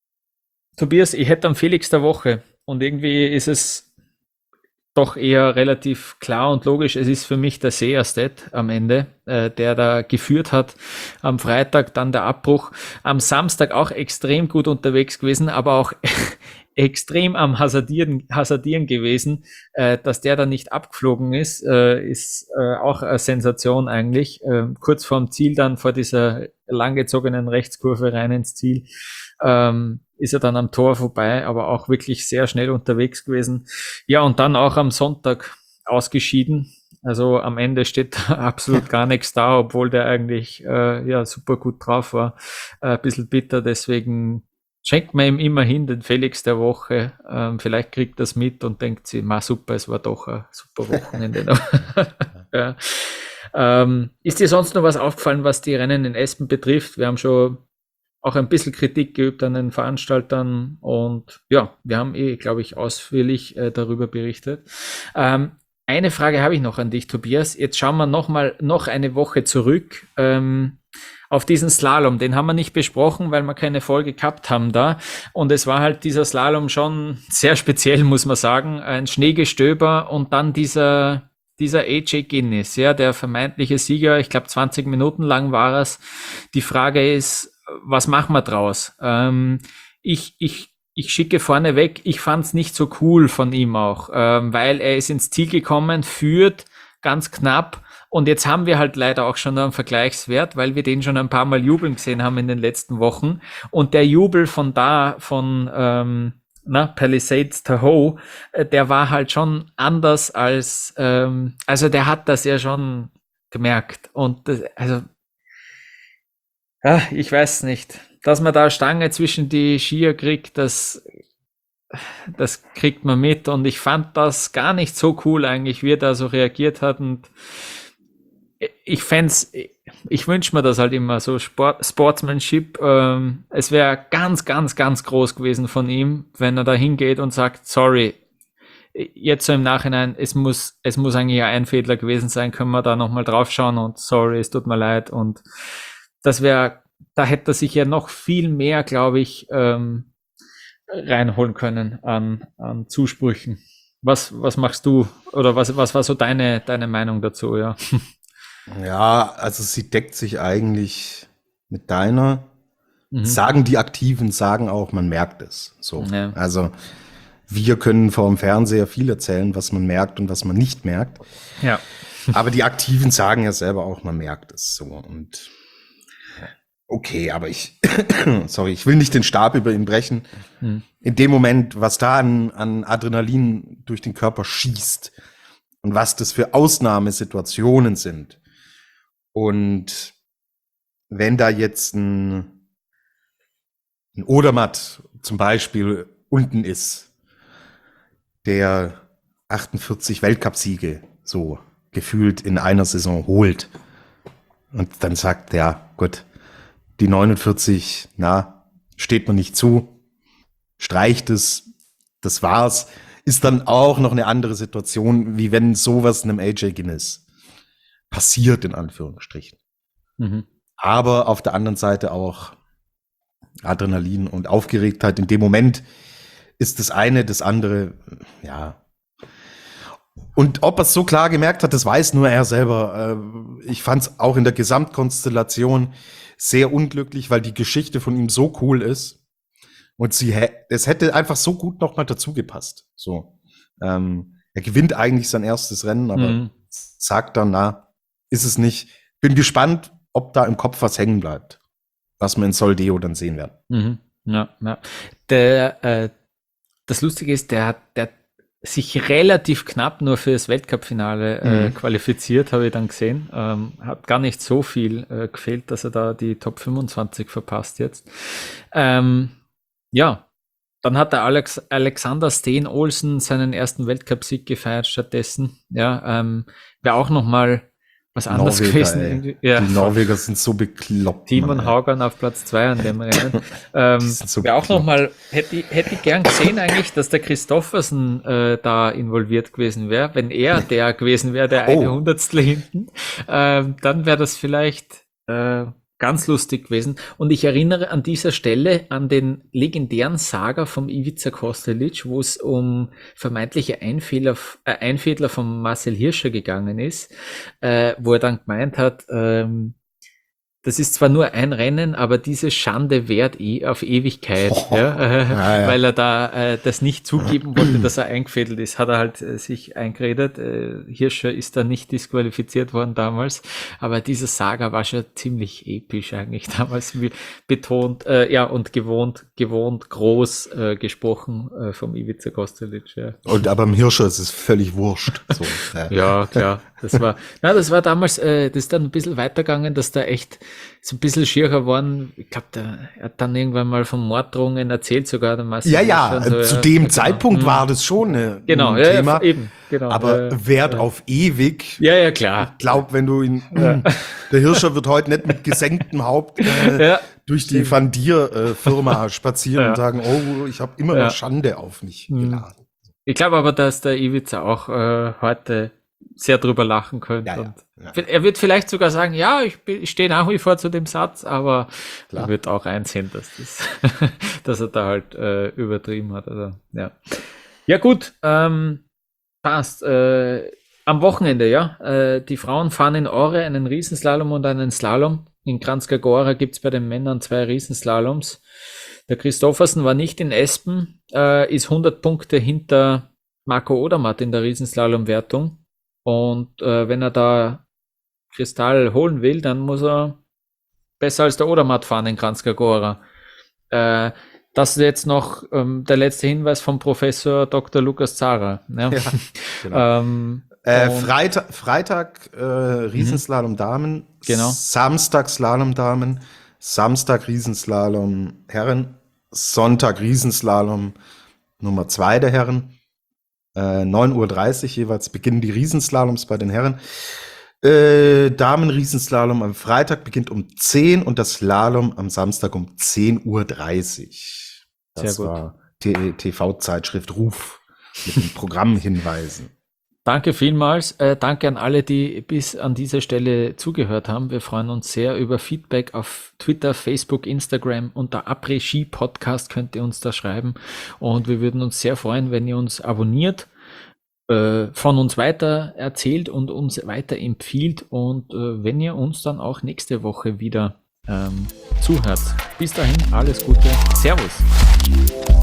Speaker 2: Tobias, ich hätte am Felix der Woche und irgendwie ist es doch eher relativ klar und logisch. Es ist für mich der Seerstedt am Ende, äh, der da geführt hat am Freitag, dann der Abbruch. Am Samstag auch extrem gut unterwegs gewesen, aber auch extrem am Hasardieren, Hasardieren gewesen, äh, dass der da nicht abgeflogen ist, äh, ist äh, auch eine Sensation eigentlich. Äh, kurz vorm Ziel dann, vor dieser langgezogenen Rechtskurve rein ins Ziel, ähm, ist er dann am Tor vorbei, aber auch wirklich sehr schnell unterwegs gewesen. Ja, und dann auch am Sonntag ausgeschieden. Also am Ende steht da absolut gar nichts da, obwohl der eigentlich äh, ja super gut drauf war. Äh, ein bisschen bitter, deswegen schenkt man ihm immerhin den Felix der Woche. Ähm, vielleicht kriegt das mit und denkt sie, ma super, es war doch ein super Wochenende. ja. ähm, ist dir sonst noch was aufgefallen, was die Rennen in Espen betrifft? Wir haben schon auch ein bisschen Kritik geübt an den Veranstaltern und ja, wir haben eh, glaube ich, ausführlich äh, darüber berichtet. Ähm, eine Frage habe ich noch an dich, Tobias. Jetzt schauen wir noch mal noch eine Woche zurück ähm, auf diesen Slalom. Den haben wir nicht besprochen, weil wir keine Folge gehabt haben da. Und es war halt dieser Slalom schon sehr speziell, muss man sagen. Ein Schneegestöber und dann dieser dieser A J Guinness, ja, der vermeintliche Sieger. Ich glaube, zwanzig Minuten lang war es. Die Frage ist, was machen wir draus? Ähm, ich, ich, ich schicke vorne weg, ich fand es nicht so cool von ihm auch, ähm, weil er ist ins Ziel gekommen, führt ganz knapp und jetzt haben wir halt leider auch schon einen Vergleichswert, weil wir den schon ein paar Mal jubeln gesehen haben in den letzten Wochen und der Jubel von da, von ähm, na, Palisades Tahoe, äh, der war halt schon anders als, ähm, also der hat das ja schon gemerkt und das, also ja, ich weiß nicht. Dass man da Stange zwischen die Skier kriegt, das, das kriegt man mit. Und ich fand das gar nicht so cool eigentlich, wie er da so reagiert hat. Und ich fänd's, ich wünsche mir das halt immer so Sport, Sportsmanship. Ähm, es wäre ganz, ganz, ganz groß gewesen von ihm, wenn er da hingeht und sagt, sorry, jetzt so im Nachhinein, es muss, es muss eigentlich ein Fehler gewesen sein, können wir da nochmal drauf schauen und sorry, es tut mir leid. Und das wäre, da hätte er sich ja noch viel mehr, glaube ich, ähm, reinholen können an, an Zusprüchen. Was, was machst du oder was, was war so deine, deine Meinung dazu, ja?
Speaker 3: Ja, also sie deckt sich eigentlich mit deiner.
Speaker 2: Mhm.
Speaker 3: Sagen die Aktiven, sagen auch, man merkt es. So.
Speaker 2: Ja.
Speaker 3: Also wir können vor dem Fernseher viel erzählen, was man merkt und was man nicht merkt.
Speaker 2: Ja.
Speaker 3: Aber die Aktiven sagen ja selber auch, man merkt es so. Und okay, aber ich, sorry, ich will nicht den Stab über ihn brechen. Hm. In dem Moment, was da an, an Adrenalin durch den Körper schießt und was das für Ausnahmesituationen sind. Und wenn da jetzt ein, ein Odermatt zum Beispiel unten ist, der achtundvierzig Weltcupsiege so gefühlt in einer Saison holt, Und dann sagt, ja, gut, die neunundvierzig, na, steht mir nicht zu, streicht es, das war's. Ist dann auch noch eine andere Situation, wie wenn sowas einem A J Guinness passiert, in Anführungsstrichen. Mhm. Aber auf der anderen Seite auch Adrenalin und Aufgeregtheit. In dem Moment ist das eine, das andere, ja. Und ob er es so klar gemerkt hat, das weiß nur er selber. Ich fand es auch in der Gesamtkonstellation sehr unglücklich, weil die Geschichte von ihm so cool ist. Und sie, es hätte einfach so gut nochmal dazu gepasst. So, ähm, er gewinnt eigentlich sein erstes Rennen, aber mhm. sagt dann, na, ist es nicht. Bin gespannt, ob da im Kopf was hängen bleibt, was wir in Soldeo dann sehen werden.
Speaker 2: Mhm. Ja, ja. Der, äh, das Lustige ist, der hat, der sich relativ knapp nur für das Weltcup-Finale äh, mhm. qualifiziert, habe ich dann gesehen. Ähm, hat gar nicht so viel äh, gefehlt, dass er da die Top fünfundzwanzig verpasst jetzt. Ähm, ja, dann hat der Alex, Alexander Steen Olsen seinen ersten Weltcup-Sieg gefeiert stattdessen. Ja, ähm, wäre auch nochmal was anderes
Speaker 3: Norweger,
Speaker 2: gewesen. Ja.
Speaker 3: Die Norweger sind so bekloppt.
Speaker 2: Timon Haugan auf Platz zwei an dem Rennen. ähm, so wäre auch nochmal, hätte ich, hätte ich gern gesehen eigentlich, dass der Christoffersen äh, da involviert gewesen wäre. Wenn er der gewesen wäre, der oh. eine Hundertstel hinten, ähm, dann wäre das vielleicht äh, ganz lustig gewesen. Und ich erinnere an dieser Stelle an den legendären Saga vom Ivica Kostelic, wo es um vermeintliche Einfehler, äh, Einfädler von Marcel Hirscher gegangen ist, äh, wo er dann gemeint hat, ähm, das ist zwar nur ein Rennen, aber diese Schande währt eh auf Ewigkeit, oh, ja, äh, ja, ja. weil er da äh, das nicht zugeben wollte, dass er eingefädelt ist, hat er halt äh, sich eingeredet. Äh, Hirscher ist da nicht disqualifiziert worden damals, aber diese Saga war schon ziemlich episch eigentlich damals, wie betont, äh, ja, und gewohnt, gewohnt groß äh, gesprochen äh, vom Ivica Kostelic. Ja.
Speaker 3: Und aber im Hirscher ist es völlig wurscht. So,
Speaker 2: äh. Ja, klar. Das war, na, das war damals, äh, das ist dann ein bisschen weitergegangen, dass da echt so ein bisschen schierer geworden. Ich glaube, der er hat dann irgendwann mal von Morddrohungen erzählt, sogar der Marcel.
Speaker 3: Ja, ja, so, zu ja, dem genau. Zeitpunkt war das schon eine,
Speaker 2: genau,
Speaker 3: ein
Speaker 2: ja,
Speaker 3: Thema.
Speaker 2: Ja, eben, genau.
Speaker 3: Aber äh, Wert ja. auf ewig.
Speaker 2: Ja, ja, klar.
Speaker 3: Ich glaube, wenn du ihn, ja. der Hirscher wird heute nicht mit gesenktem Haupt äh, ja, durch die Van Dier-Firma äh, spazieren ja. und sagen, oh, ich habe immer ja. noch Schande auf mich mhm. geladen.
Speaker 2: Ich glaube aber, dass der Ivica auch äh, heute sehr drüber lachen könnte. Ja, und ja, ja. Er wird vielleicht sogar sagen, ja, ich, ich stehe nach wie vor zu dem Satz, aber Klar. er wird auch einsehen, dass, das, dass er da halt äh, übertrieben hat. Also, ja. ja gut, ähm, passt. Äh, am Wochenende, ja, äh, die Frauen fahren in Åre einen Riesenslalom und einen Slalom. In Kranjska Gora gibt es bei den Männern zwei Riesenslaloms. Der Christoffersen war nicht in Espen, äh, ist hundert Punkte hinter Marco Odermatt in der Riesenslalom-Wertung. Und äh, wenn er da Kristall holen will, dann muss er besser als der Odermatt fahren in Kranjska Gora. Äh, das ist jetzt noch ähm, der letzte Hinweis vom Professor Doktor Lukas Zara. Ja, ja
Speaker 3: genau. ähm, äh, Freitag, Freitag äh, Riesenslalom Damen,
Speaker 2: genau.
Speaker 3: Samstag Slalom Damen, Samstag Riesenslalom Herren, Sonntag Riesenslalom Nummer zwei der Herren. Äh, neun Uhr dreißig jeweils beginnen die Riesenslaloms bei den Herren. Äh, Damen-Riesenslalom am Freitag beginnt um zehn und das Slalom am Samstag um zehn Uhr dreißig. Das Sehr gut. war die T V-Zeitschrift Ruf mit den Programmhinweisen.
Speaker 2: Danke vielmals. Äh, danke an alle, die bis an dieser Stelle zugehört haben. Wir freuen uns sehr über Feedback auf Twitter, Facebook, Instagram. Unter Après-Ski Podcast könnt ihr uns da schreiben. Und wir würden uns sehr freuen, wenn ihr uns abonniert, äh, von uns weiter erzählt und uns weiter empfiehlt. Und äh, wenn ihr uns dann auch nächste Woche wieder ähm, zuhört. Bis dahin, alles Gute. Servus.